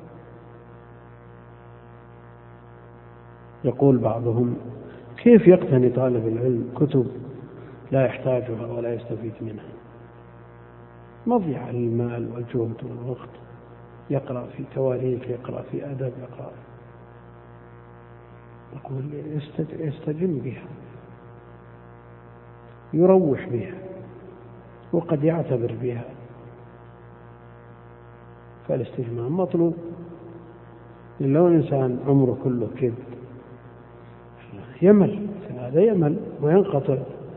يقول بعضهم: كيف يقتني طالب العلم كتب لا يحتاجها ولا يستفيد منها؟ مضيعة للمال والجهد والوقت، يقرأ في تواريخ، يقرأ في أدب، يقرأ يقول يستجم بها، يروح بها، وقد يعتبر بها، فالاستجمام مطلوب. لو الإنسان عمره كله كذب يمل، هذا يمل وينقطع،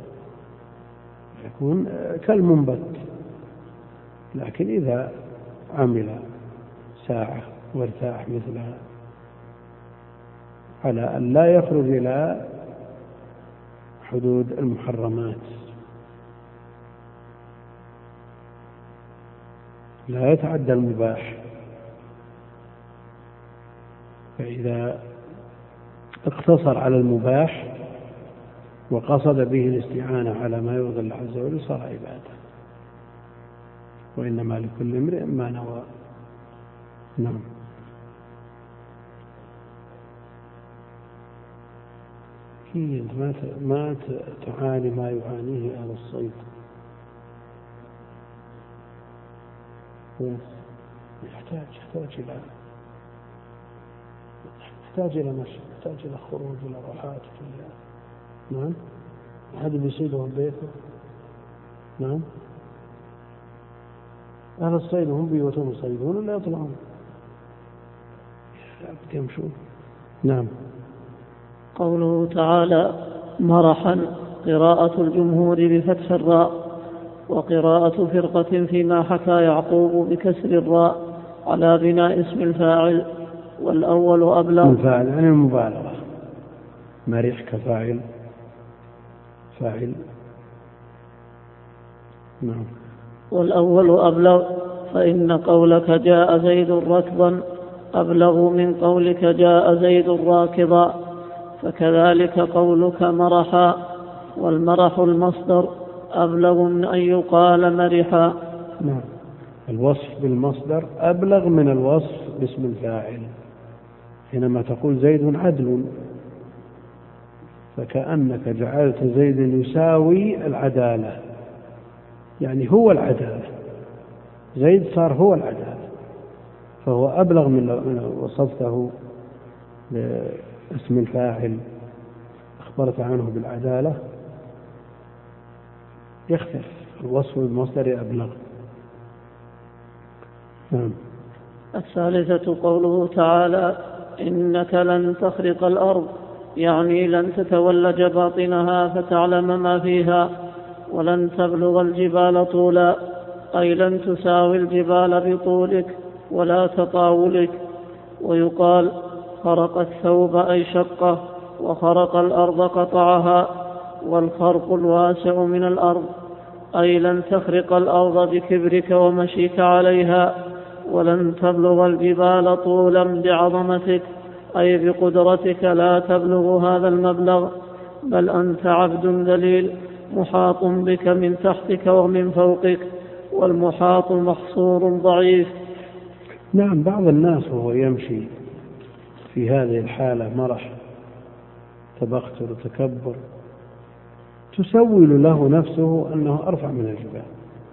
يكون كالمنبت. لكن إذا عمل ساعة وارتاح مثلها على أن لا يخرج إلى حدود المحرمات، لا يتعدى المباح، فإذا اقتصر على المباح وقصد به الاستعانة على ما يرضي الله عز وجل صار عبادة، وإنما لكل امرئ ما نوى. نعم. أكيد ما ما تعاني ما يعانيه أهل الصيد، يحتاج يحتاج إلى يحتاج إلى مشي، يحتاج إلى خروج، إلى راحات. نعم. هذا بيصيدهم بيته. نعم. أهل الصيد هم بيوتهم يصيدون ولا يطلعون؟ يمشون. نعم. قوله تعالى مرحا، قراءة الجمهور بفتح الراء، وقراءة فرقة فيما حكى يعقوب بكسر الراء على بناء اسم الفاعل، والأول أبلغ. الفاعل يعني المبالغة، مرح كفاعل فاعل. نعم. والأول أبلغ، فإن قولك جاء زيد ركضا أبلغ من قولك جاء زيد راكضا، فكذلك قولك مرحا، والمرح المصدر أبلغ من أن يقال مرحا. نعم. الوصف بالمصدر أبلغ من الوصف باسم الفاعل. حينما تقول زيد عدل فكأنك جعلت زيد يساوي العدالة، يعني هو العدالة، زيد صار هو العدالة، فهو أبلغ من وصفته باسم الفاعل، أخبرت عنه بالعدالة، يختلف الوصف بالمصدر أبلغ. نعم. الثالثة قوله تعالى إنك لن تخرق الأرض، يعني لن تتولج باطنها فتعلم ما فيها، ولن تبلغ الجبال طولا، أي لن تساوي الجبال بطولك ولا تطاولك. ويقال خرق الثوب أي شقه، وخرق الأرض قطعها، والخرق الواسع من الأرض، أي لن تخرق الأرض بكبرك ومشيك عليها، ولن تبلغ الجبال طولا بعظمتك، أي بقدرتك لا تبلغ هذا المبلغ، بل أنت عبد ذليل محاط بك من تحتك ومن فوقك، والمحاط محصور ضعيف. نعم. بعض الناس وهو يمشي في هذه الحالة مرح تبختر وتكبر تسول له نفسه أنه أرفع من الجبال،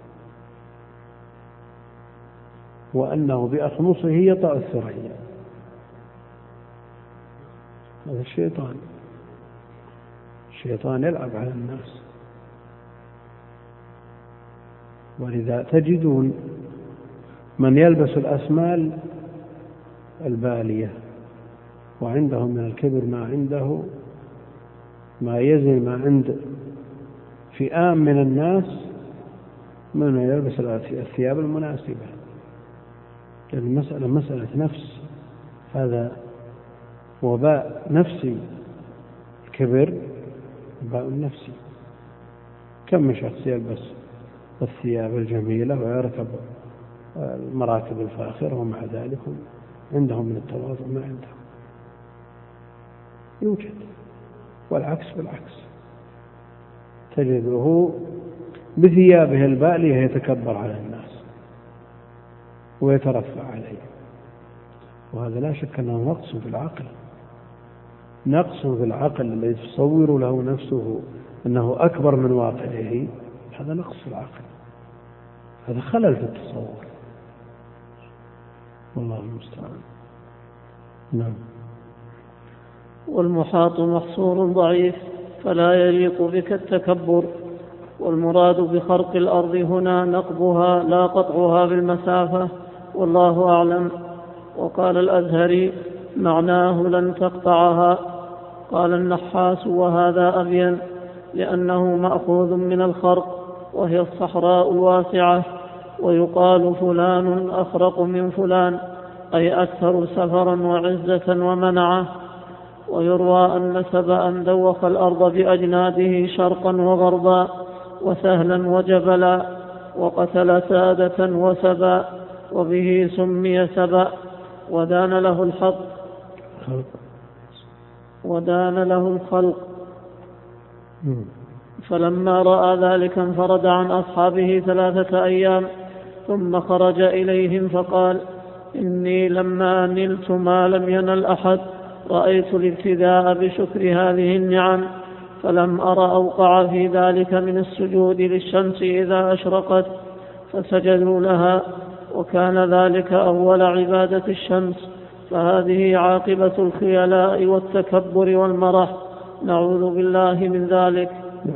وأنه بأخمصه يطأ الثريا. هذا الشيطان الشيطان يلعب على الناس. ولذا تجدون من يلبس الأسمال البالية وعنده من الكبر ما عنده، ما يزن ما عند فئام من الناس، من يلبس الثياب المناسبة. لأن المسألة مسألة نفس، هذا وباء نفسي، الكبر وباء نفسي. كم من شخص يلبس الثياب الجميلة ويركب المراكب الفاخرة ومع ذلك عندهم من التواضع ما عندهم، يوجد. والعكس بالعكس، تجده بثيابه البالية يتكبر على الناس ويترفع عليه، وهذا لا شك أنه نقص في العقل، نقص في العقل الذي تصور له نفسه أنه أكبر من واقعه، هذا نقص في العقل، هذا خلل في التصور، والله المستعان. نعم. والمحاط محصور ضعيف فلا يليق بك التكبر. والمراد بخرق الأرض هنا نقبها لا قطعها بالمسافة، والله أعلم. وقال الأزهري معناه لن تقطعها. قال النحاس وهذا أبين لأنه مأخوذ من الخرق وهي الصحراء الواسعة. ويقال فلان أخرق من فلان أي أكثر سفرا وعزة ومنعة. ويروى أن سبأ دوخ الأرض بأجناده شرقا وغربا وسهلا وجبلا وقتل سادة وسبا وبه سمي سبأ ودان له الحق ودان له الخلق. فلما رأى ذلك انفرد عن أصحابه ثلاثة أيام ثم خرج إليهم فقال إني لما نلت ما لم ينل أحد رأيت الابتداء بشكر هذه النعم، فلم أر أوقع في ذلك من السجود للشمس إذا أشرقت فسجدوا لها، وكان ذلك أول عبادة الشمس، فهذه عاقبة الخيلاء والتكبر والمرح، نعوذ بالله من ذلك.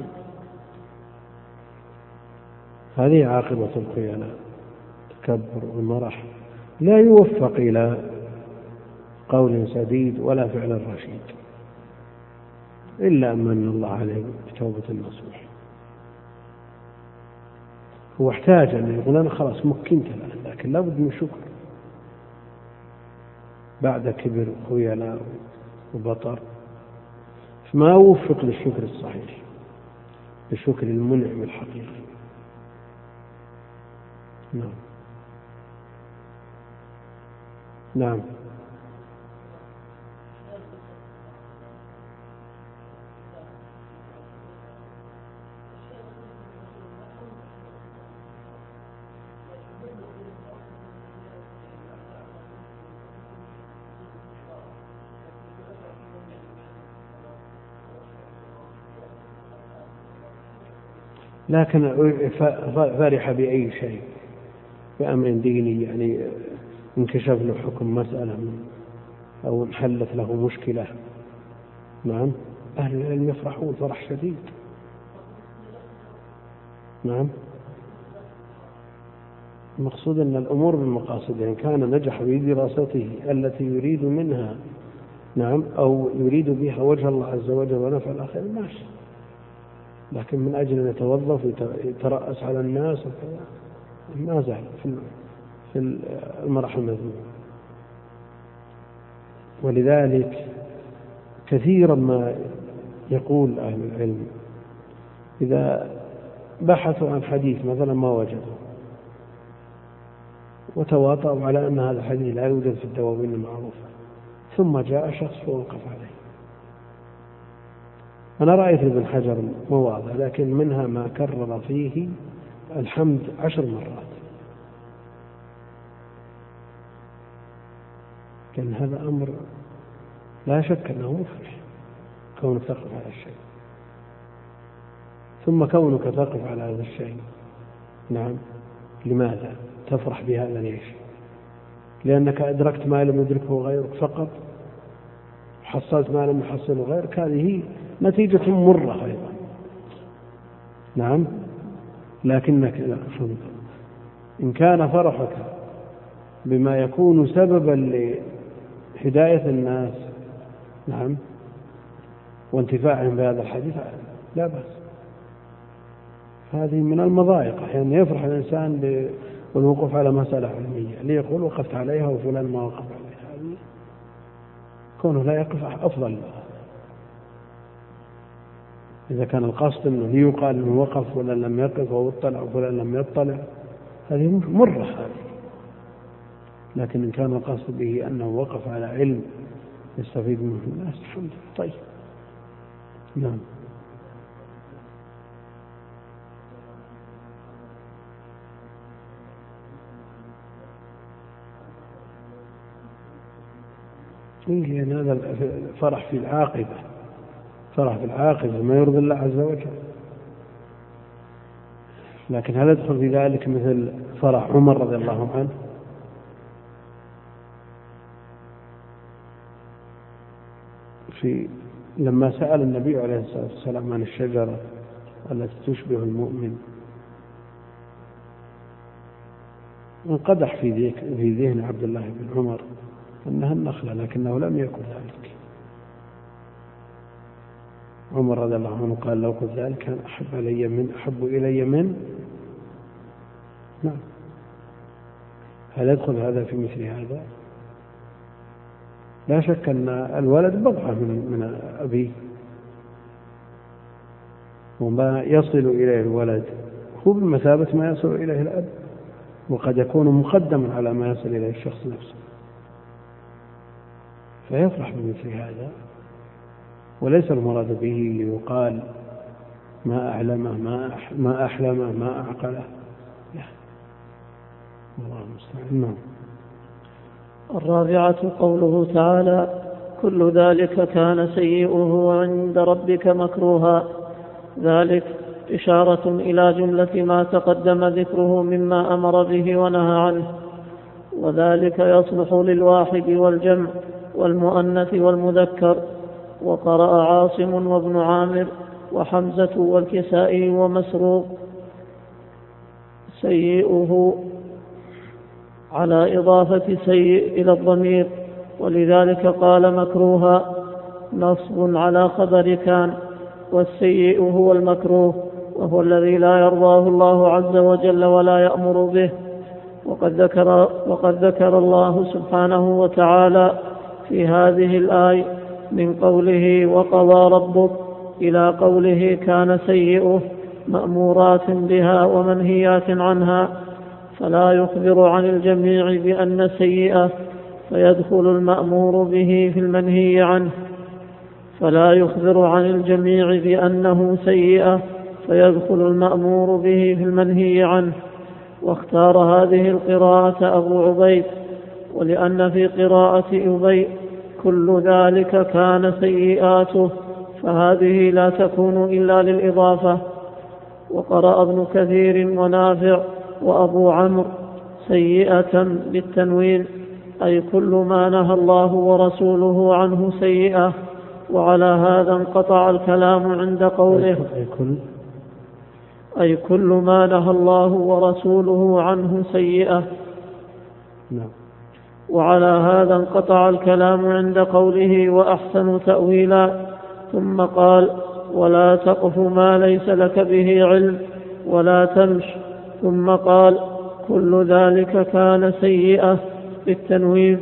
هذه عاقبة الخيلاء التكبر والمرح، لا يوفق إلى قول سديد ولا فعل رشيد إلا أمن الله عليه بتوبة النصوح. هو احتاج أن يقول أنا خلاص مكنت الآن، لكن لا بد من شكر بعد كبر وخيلاء وبطر، فما وفق للشكر الصحيح لشكر المنعم الحقيقي. نعم نعم لكن فرح بأي شيء، بأمر ديني، يعني انكشف له حكم مسألة أو انحلت له مشكلة. نعم أهل العلم يفرحون فرح شديد. نعم المقصود أن الأمور بالمقاصد، يعني كان نجح في دراسته التي يريد منها نعم أو يريد بها وجه الله عز وجل ونفع الآخر ماشي، لكن من أجل أن يتوظف ويترأس على الناس ما زال في المرحلة المذمومة. ولذلك كثيرا ما يقول أهل العلم إذا بحثوا عن حديث مثلا ما وجدوا وتواطؤوا على أن هذا الحديث لا يوجد في الدواوين المعروفة، ثم جاء شخص ووقف عليه. أنا رأيت ابن حجر مواضع، لكن منها ما كرر فيه الحمد عشر مرات، كان هذا أمر لا شك أنه مفرح كونك تقف على الشيء، ثم كونك تقف على هذا الشيء نعم لماذا تفرح بهذا؟ ليش؟ لأنك أدركت ما لم يدركه غيرك فقط، حصلت ما لم يحصله غيرك، هذه نتيجة مرة أيضا. نعم لكنك إن كان فرحك بما يكون سببا لهداية الناس نعم وانتفاعهم بهذا الحديث لا بأس. هذه من المضايق أحيانا يعني يفرح الإنسان بالوقوف على مسألة علمية ليقول وقفت عليها وفلان ما وقف عليها، كونه لا يقف أفضل. إذا كان القصد أنه ليقال أنه وقف ولا لم يقف أو اطلع ولا لم يطلع هذه مرة هذه، لكن إن كان القصد به أنه وقف على علم يستفيد منه الناس الحمد لله. طيب نعم لأن هذا الفرح في العاقبة، فرح في العاقبة ما يرضي الله عز وجل. لكن هل يدخل في ذلك مثل فرح عمر رضي الله عنه؟ في لما سأل النبي عليه الصلاة والسلام عن الشجرة التي تشبه المؤمن انقدح في في ذهن عبد الله بن عمر أنها النخلة، لكنه لم يكن ذلك. عمر رضي الله عنه قال لو قلت ذلك كان أحب إلي من أحب إلي من نعم. هل يدخل هذا في مثل هذا؟ لا شك أن الولد بضعة من من أبيه، وما يصل إليه الولد هو بمثابة ما يصل إليه الأب، وقد يكون مقدما على ما يصل إليه الشخص نفسه، فيفرح بمثل هذا. وليس المراد به ليقال ما أعلمه ما أحلمه ما أعقله، لا، الله المستعان. الرابعة قوله تعالى كل ذلك كان سيئه عند ربك مكروها، ذلك إشارة إلى جملة ما تقدم ذكره مما أمر به ونهى عنه، وذلك يصلح للواحد والجمع والمؤنث والمذكر. وقرأ عاصم وابن عامر وحمزة والكسائي ومسروق سيئه على إضافة سيء إلى الضمير، ولذلك قال مكروها نصب على خبر كان، والسيء هو المكروه وهو الذي لا يرضاه الله عز وجل ولا يأمر به. وقد ذكر, وقد ذكر الله سبحانه وتعالى في هذه الآية من قوله وقضى ربك إلى قوله كان سيئه مأمورات بها ومنهيات عنها، فلا يخبر عن الجميع بأن سيئة فيدخل المأمور به في المنهي عنه فلا يخبر عن الجميع بأنه سيئة فيدخل المأمور به في المنهي عنه. واختار هذه القراءة أبو عبيد، ولأن في قراءة أبي كل ذلك كان سيئاته، فهذه لا تكون إلا للإضافة. وقرأ ابن كثير ونافع وأبو عمرو سيئة بالتنوين، أي كل ما نهى الله ورسوله عنه سيئة. وعلى هذا انقطع الكلام عند قوله أي كل ما نهى الله ورسوله عنه سيئة. وعلى هذا انقطع الكلام عند قوله وأحسن تأويلا، ثم قال ولا تقف ما ليس لك به علم ولا تمش، ثم قال كل ذلك كان سيئة بالتنوين.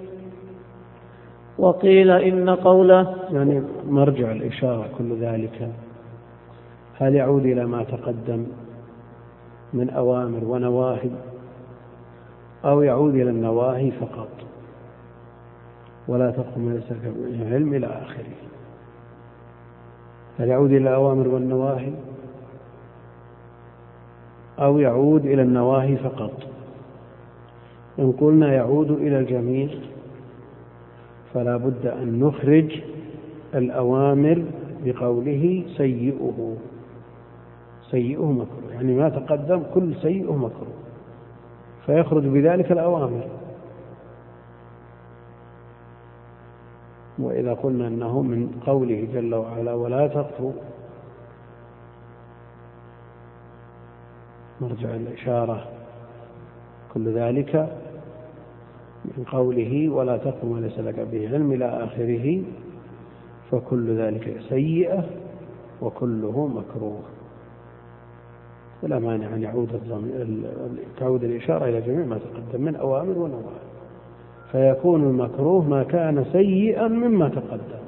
وقيل إن قوله يعني مرجع الإشارة كل ذلك هل يعود إلى ما تقدم من أوامر ونواهي، أو يعود إلى النواهي فقط ولا تقف ما ليس لك به علم إلى آخره؟ هل يعود إلى الأوامر والنواهي أو يعود إلى النواهي فقط؟ إن قلنا يعود إلى الجميع فلا بد أن نخرج الأوامر بقوله سيئه سيئه مكروه، يعني ما تقدم كل سيئه مكروه، فيخرج بذلك الأوامر. وإذا قلنا أنه من قوله جل وعلا ولا تقف، مرجع الإشارة كل ذلك من قوله ولا تقف ما ليس لك به علم إلى آخره، فكل ذلك سيئة وكله مكروه، ولا مانع أن يعود تعود الإشارة إلى جميع ما تقدم من أوامر ونواهي، فيكون المكروه ما كان سيئا مما تقدم.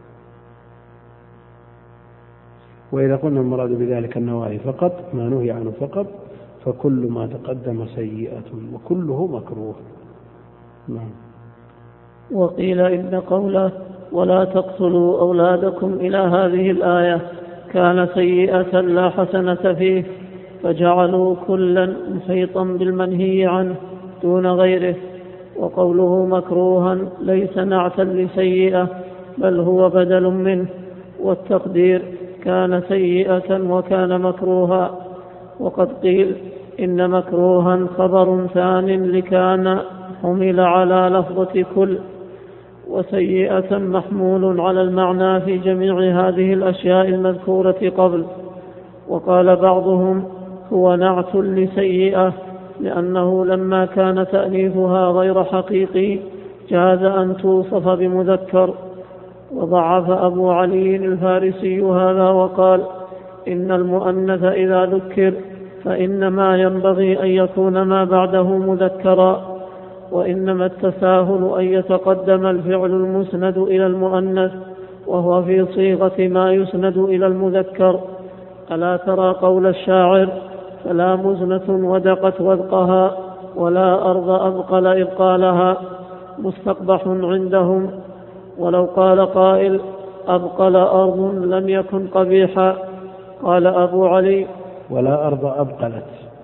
وإذا قلنا المراد بذلك النواهي فقط ما نهي عنه فقط، فكل ما تقدم سيئة وكله مكروه. نعم. وقيل إن قوله ولا تقتلوا أولادكم إلى هذه الآية كان سيئة لا حسنة فيه، فجعلوا كلا محيطا بالمنهي عنه دون غيره. وقوله مكروها ليس نعتا لسيئة بل هو بدل منه، والتقدير كان سيئة وكان مكروها. وقد قيل إن مكروها خبر ثان لكان حمل على لفظة كل، وسيئة محمول على المعنى في جميع هذه الأشياء المذكورة قبل. وقال بعضهم هو نعت لسيئة لأنه لما كان تأنيثها غير حقيقي جاز أن توصف بمذكر. وضعف أبو علي الفارسي هذا وقال إن المؤنث إذا ذكر فإنما ينبغي أن يكون ما بعده مذكرا، وإنما التساهل أن يتقدم الفعل المسند إلى المؤنث وهو في صيغة ما يسند إلى المذكر. ألا ترى قول الشاعر فلا مزنة ودقت وذقها ولا أرض أبقل إبقالها مستقبح عندهم. ولو قال قائل أبقل أرض لم يكن قبيحا. قال أبو علي ولا أرض أبقلت،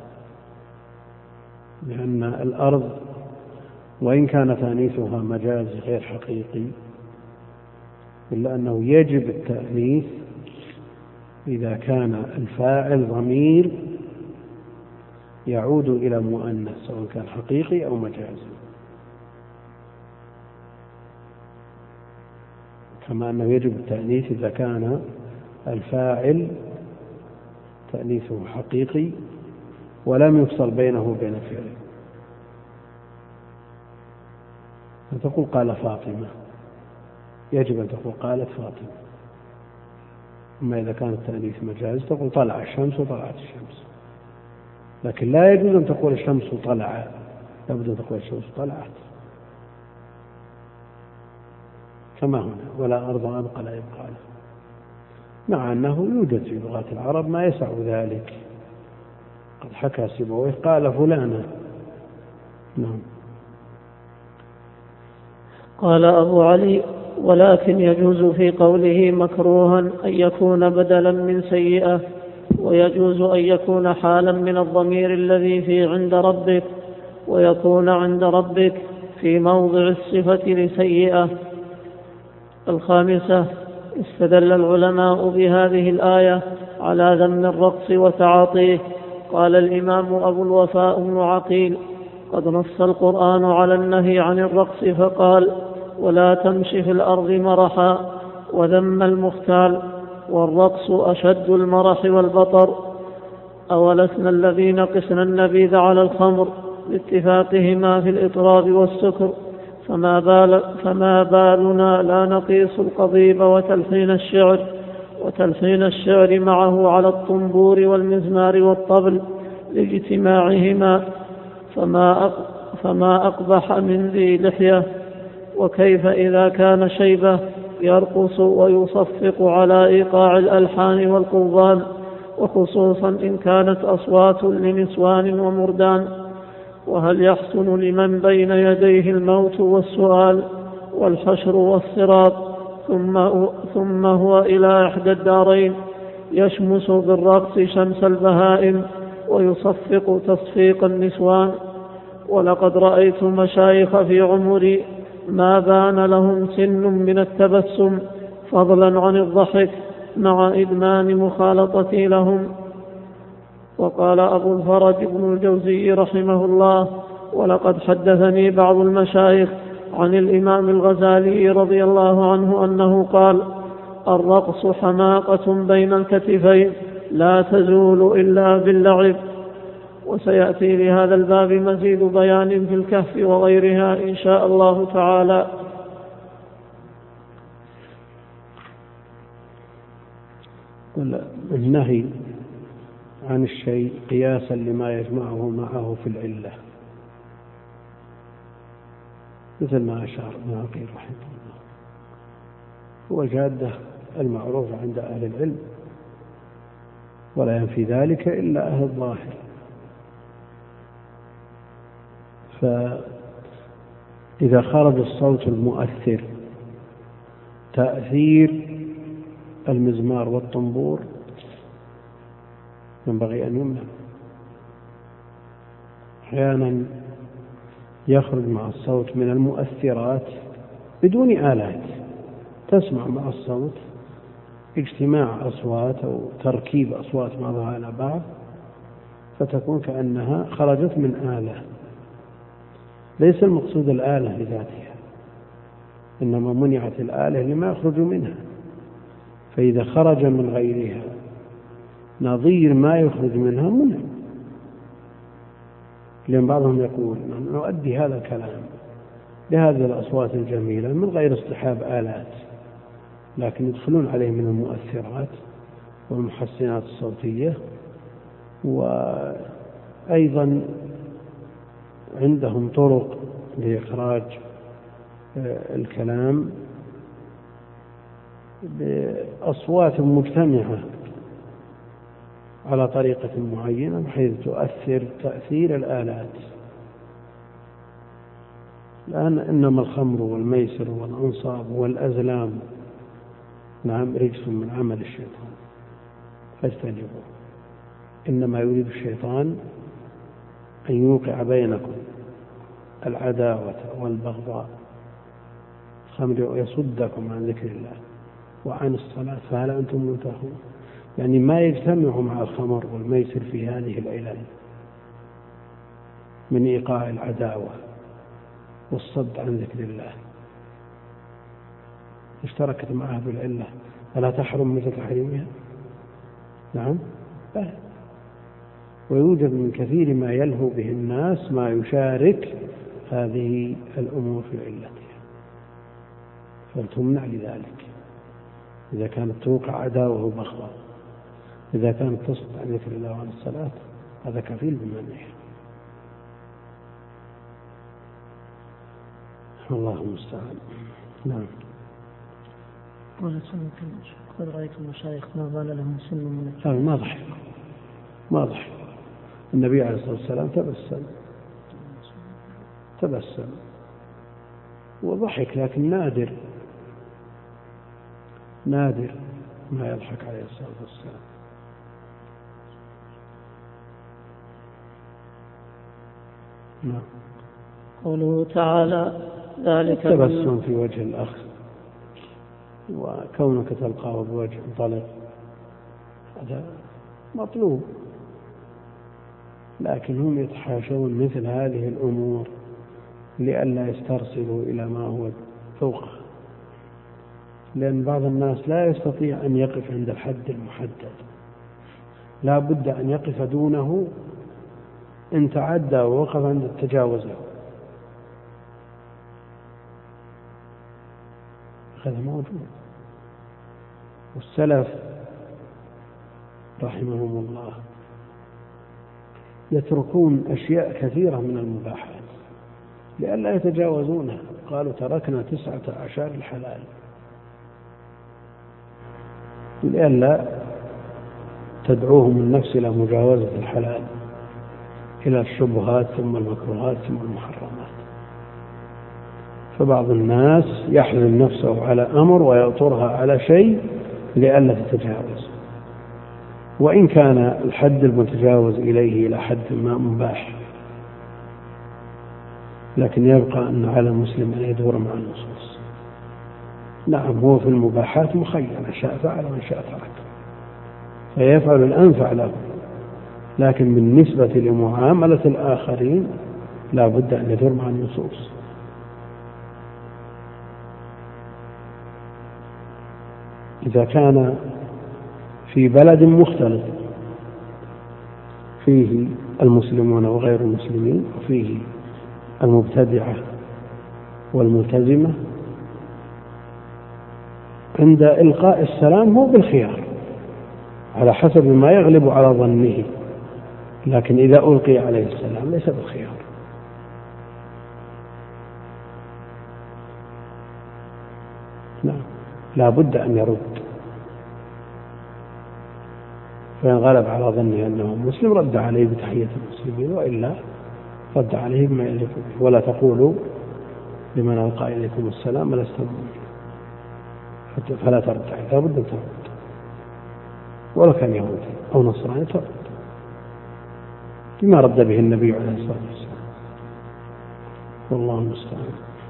لأن الأرض وإن كان تأنيثها مجاز غير حقيقي إلا أنه يجب التأنيث إذا كان الفاعل ضمير يعود إلى مؤنث سواء كان حقيقي أو مجازي، كما أنه يجب التأنيث إذا كان الفاعل تأنيثه حقيقي ولم يفصل بينه وبين فعله. فتقول قال فاطمة، يجب أن تقول قالت فاطمة. أما إذا كان التأنيث مجاز تقول طلع الشمس وطلعت الشمس، لكن لا يجوز أن تقول الشمس طلع، لابد أن تقول الشمس طلعت، كما هنا ولا أرض أبقى لا يبقى له، مع أنه يوجد في لغات العرب ما يسع ذلك. قد حكى سيبويه قال فلانا. نعم. قال أبو علي ولكن يجوز في قوله مكروها أن يكون بدلا من سيئة، ويجوز أن يكون حالا من الضمير الذي في عند ربك، ويكون عند ربك في موضع الصفة لسيئة. الخامسة استدل العلماء بهذه الآية على ذم الرقص وتعاطيه. قال الإمام أبو الوفاء بن عقيل قد نص القرآن على النهي عن الرقص فقال ولا تمشي في الأرض مرحا، وذم المختال، والرقص أشد المرح والبطر. أولسنا الذين قسنا النبيذ على الخمر لاتفاقهما في الإطراب والسكر، فما, بال فما بالنا لا نقيس القضيب وتلحين الشعر وتلحين الشعر معه على الطنبور والمزمار والطبل لاجتماعهما، فما, فما أقبح من ذي لحية. وكيف إذا كان شيبة يرقص ويصفق على إيقاع الألحان والقربان، وخصوصا إن كانت أصوات لنسوان ومردان. وهل يحسن لمن بين يديه الموت والسؤال والحشر والصراط ثم, ثم هو إلى إحدى الدارين يشمس بالرقص شمس البهائم ويصفق تصفيق النسوان؟ ولقد رأيت مشايخ في عمري ما بان لهم سن من التبسم فضلا عن الضحك مع إدمان مخالطتي لهم. وقال أبو الفرج بن الجوزي رحمه الله ولقد حدثني بعض المشايخ عن الإمام الغزالي رضي الله عنه أنه قال الرقص حماقة بين الكتفين لا تزول إلا باللعب. وسيأتي لهذا الباب مزيد بيان في الكهف وغيرها إن شاء الله تعالى. النهي عن الشيء قياسا لما يجمعه معه في العلة، مثل ما أشار ابن عقيل رحمه الله، هو الجادة المعروفة عند أهل العلم، ولا ينفي ذلك إلا أهل الظاهر. فإذا خرج الصوت المؤثر تأثير المزمار والطنبور ينبغي أن يمنع. أحيانا يخرج مع الصوت من المؤثرات بدون آلات، تسمع مع الصوت اجتماع أصوات أو تركيب أصوات بعضها على بعض، فتكون كأنها خرجت من آلة. ليس المقصود الآلة لذاتها، إنما منعت الآلة لما يخرج منها، فإذا خرج من غيرها نظير ما يخرج منها منع. لأن بعضهم يقول نؤدي هذا الكلام لهذه الأصوات الجميلة من غير اصطحاب آلات، لكن يدخلون عليه من المؤثرات والمحسنات الصوتية، وأيضا عندهم طرق لإخراج الكلام بأصوات مجتمعة على طريقة معينة بحيث تؤثر تأثير الآلات. الآن إنما الخمر والميسر والأنصاب والأزلام نعم رجس من عمل الشيطان فاجتنبوه. إنما يريد الشيطان أن يوقع بينكم العداوة والبغضاء الخمر ويصدكم عن ذكر الله وعن الصلاة فهل أنتم منتهون. يعني ما يجتمع مع الخمر والميسر في هذه العلل من إيقاع العداوة والصد عن ذكر الله اشتركت معها بالعلة فلا تحرم مثل تحريمها. نعم لا. ويوجد من كثير ما يلهو به الناس ما يشارك هذه الأمور في علتها فتمنع لذلك. إذا كانت توقع عداوة وبغضاء، إذا كانت تصد عن ذكر الله وعن الصلاة هذا كفيل بمنعها. الله المستعان. نعم. قد رأيت المشايخ ما بال لهم سن من هذا ما ضحك ما ضحك. النبي عليه الصلاة والسلام تبسم تبسم وضحك، لكن نادر نادر ما يضحك عليه الصلاة والسلام. نعم. قوله تعالى ذلك التبسم في وجه الأخ وكونك تلقاه بوجه طلق هذا مطلوب، لكن هم يتحاشون مثل هذه الأمور لئلا يسترسلوا إلى ما هو فوقه، لأن بعض الناس لا يستطيع أن يقف عند الحد المحدد، لا بد أن يقف دونه إن تعدى ووقف عند التجاوز له. هذا موجود. والسلف رحمهم الله يتركون أشياء كثيرة من المباحات لئلا يتجاوزونها. قالوا تركنا تسعة عشر الحلال لئلا تدعوهم النفس إلى مجاوزة الحلال إلى الشبهات ثم المكروهات ثم المحرمات. فبعض الناس يحزن نفسه على أمر ويأطرها على شيء لئلا تتجاوز، وإن كان الحد المتجاوز إليه إلى حد ما مباح، لكن يبقى أن على المسلم أن يدور مع النصوص. نعم هو في المباحات مخير، شاء فعل وإن شاء ترك فيفعل الأنفع له، لكن بالنسبة لمعاملة الآخرين لا بد أن يدور مع النصوص. إذا كان في بلد مختلط فيه المسلمون وغير المسلمين وفيه المبتدعة والملتزمة، عند إلقاء السلام هو بالخيار على حسب ما يغلب على ظنه، لكن إذا ألقي عليه السلام ليس بالخيار. نعم لا بد أن يرد، فإن غلب على ظنه أنه مسلم رد عليه بتحية المسلمين، وإلا رد عليه بما يليق به. ولا تقولوا لمن ألقى إليكم السلام لست مؤمنا فلا ترد عليه، لا بد أن ترد، ولو كان يهودي أو نصراني ترد بما رد به النبي عليه الصلاة والسلام. والله المستعان.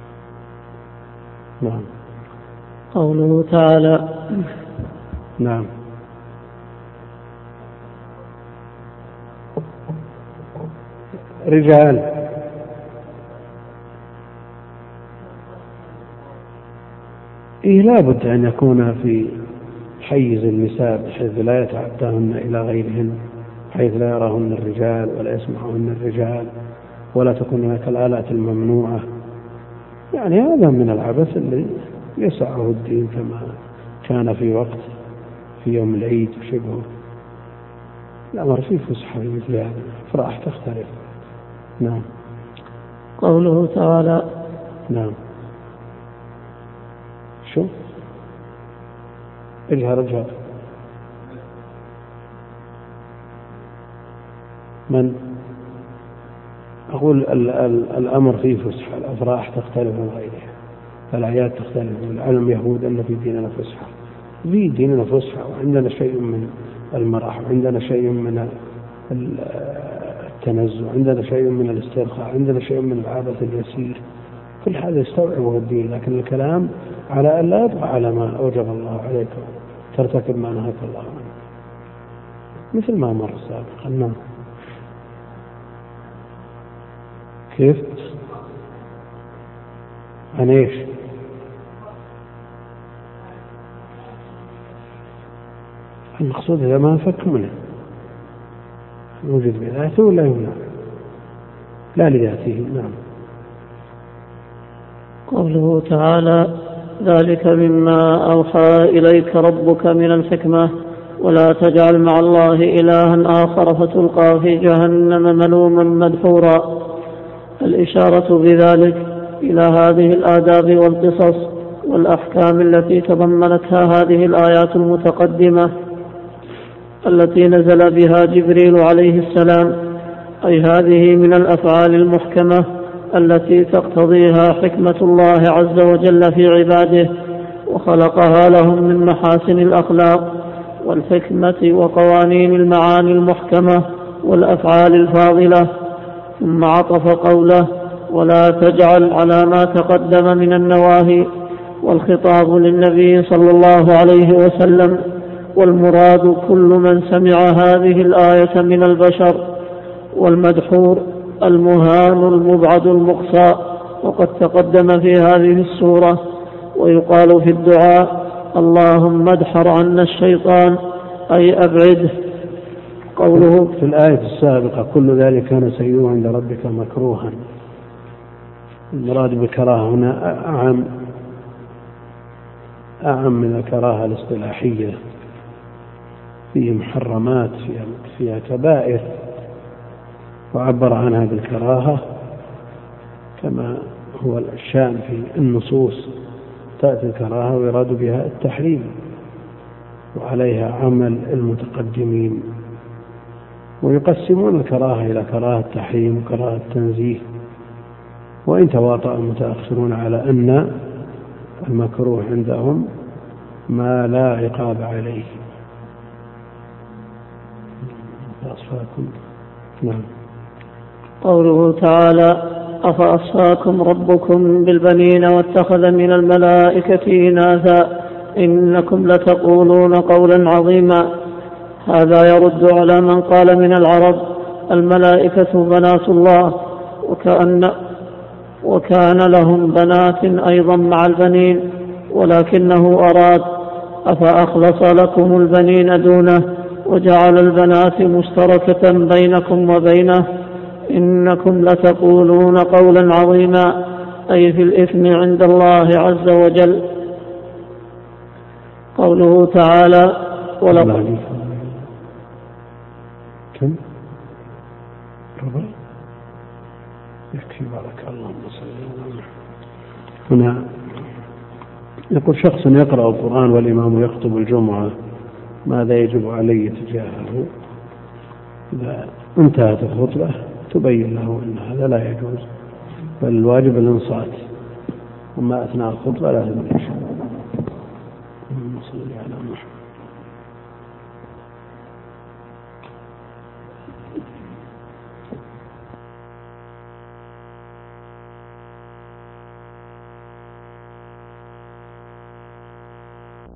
نعم. قوله تعالى نعم رجال إيه لا بد أن يكون في حيز النساء بحيث لا يتعداهن إلى غيرهن، حيث لا يراهن الرجال ولا يسمعهن الرجال، ولا تكون هناك الآلات الممنوعة. يعني هذا من العبث الذي يسعه الدين كما كان في وقت في يوم العيد وشبهه. الأمر فيه فسحة في مثل هذا، فراح تختلف. نعم. قوله تعالى. نعم. شو؟ اجهر اجهر. من؟ أقول ال ال الأمر فيه فسحة، الأفراح تختلف من غيرها، الأعياد تختلف. العلم يهود أن في ديننا فسحة، في ديننا فسحة، وعندنا شيء من المرح، وعندنا شيء من التنزه، عندنا شيء من الاسترخاء، عندنا شيء من العبث اليسير. كل هذا يستوعبه الدين، لكن الكلام على أن لا يبقى على ما أوجب الله عليك ترتكب ما نهاك الله عنه، مثل ما مر سابقا. نعم. كيف؟ عن ايش؟ المقصود إذا ما فك منه موجود بذاته ولا يمنع؟ لا لذاته. نعم. قوله تعالى: ذلك مما أوحى إليك ربك من الحكمة ولا تجعل مع الله إلها آخر فتلقى في جهنم ملوما مدحورا. الإشارة بذلك إلى هذه الآداب والقصص والأحكام التي تضمنتها هذه الآيات المتقدمة التي نزل بها جبريل عليه السلام، أي هذه من الأفعال المحكمة التي تقتضيها حكمة الله عز وجل في عباده وخلقها لهم من محاسن الأخلاق والحكمة وقوانين المعاني المحكمة والأفعال الفاضلة. ثم عطف قوله: ولا تجعل على ما تقدم من النواهي، والخطاب للنبي صلى الله عليه وسلم، والمراد كل من سمع هذه الآية من البشر. والمدحور المهان المبعد المقصى، وقد تقدم في هذه السورة. ويقال في الدعاء: اللهم ادحر عنا الشيطان، أي أبعده. قوله في الآية السابقة: كل ذلك كان سيئا عند ربك مكروها. المراد بالكراهة هنا أعم أعم من الكراهة الاصطلاحية، فيه محرمات، فيها كبائر، وعبر عنها بالكراهة كما هو الشأن في النصوص. تأتي الكراهة ويراد بها التحريم، وعليها عمل المتقدمين، ويقسمون الكراهة إلى كراهة تحريم وكراهة تنزيه، وإن تواطأ المتأخرون على أن المكروه عندهم ما لا عقاب عليه. فأصفاكم. نعم. قوله تعالى: أفأصفاكم ربكم بالبنين واتخذ من الملائكة إناثا إنكم لتقولون قولا عظيما. هذا يرد على من قال من العرب: الملائكة بنات الله، وكأن وكان لهم بنات أيضا مع البنين، ولكنه أراد: أفأخلص لكم البنين دونه وجعل البنات مشتركة بينكم وبينه إنكم لتقولون قولا عظيما، أي في الإثم عند الله عز وجل. قوله تعالى: ولقد كم ربع يكفي بارك اللهم صل على محمد. هنا يقول: شخص يقرأ القرآن والإمام يخطب الجمعة، ماذا يجب عليه تجاهه؟ إذا انتهت الخطبة تبين له أن هذا لا يجوز، بل الواجب الانصات، وما أثناء الخطبة لا تبين شيء. اللهم صل على محمد.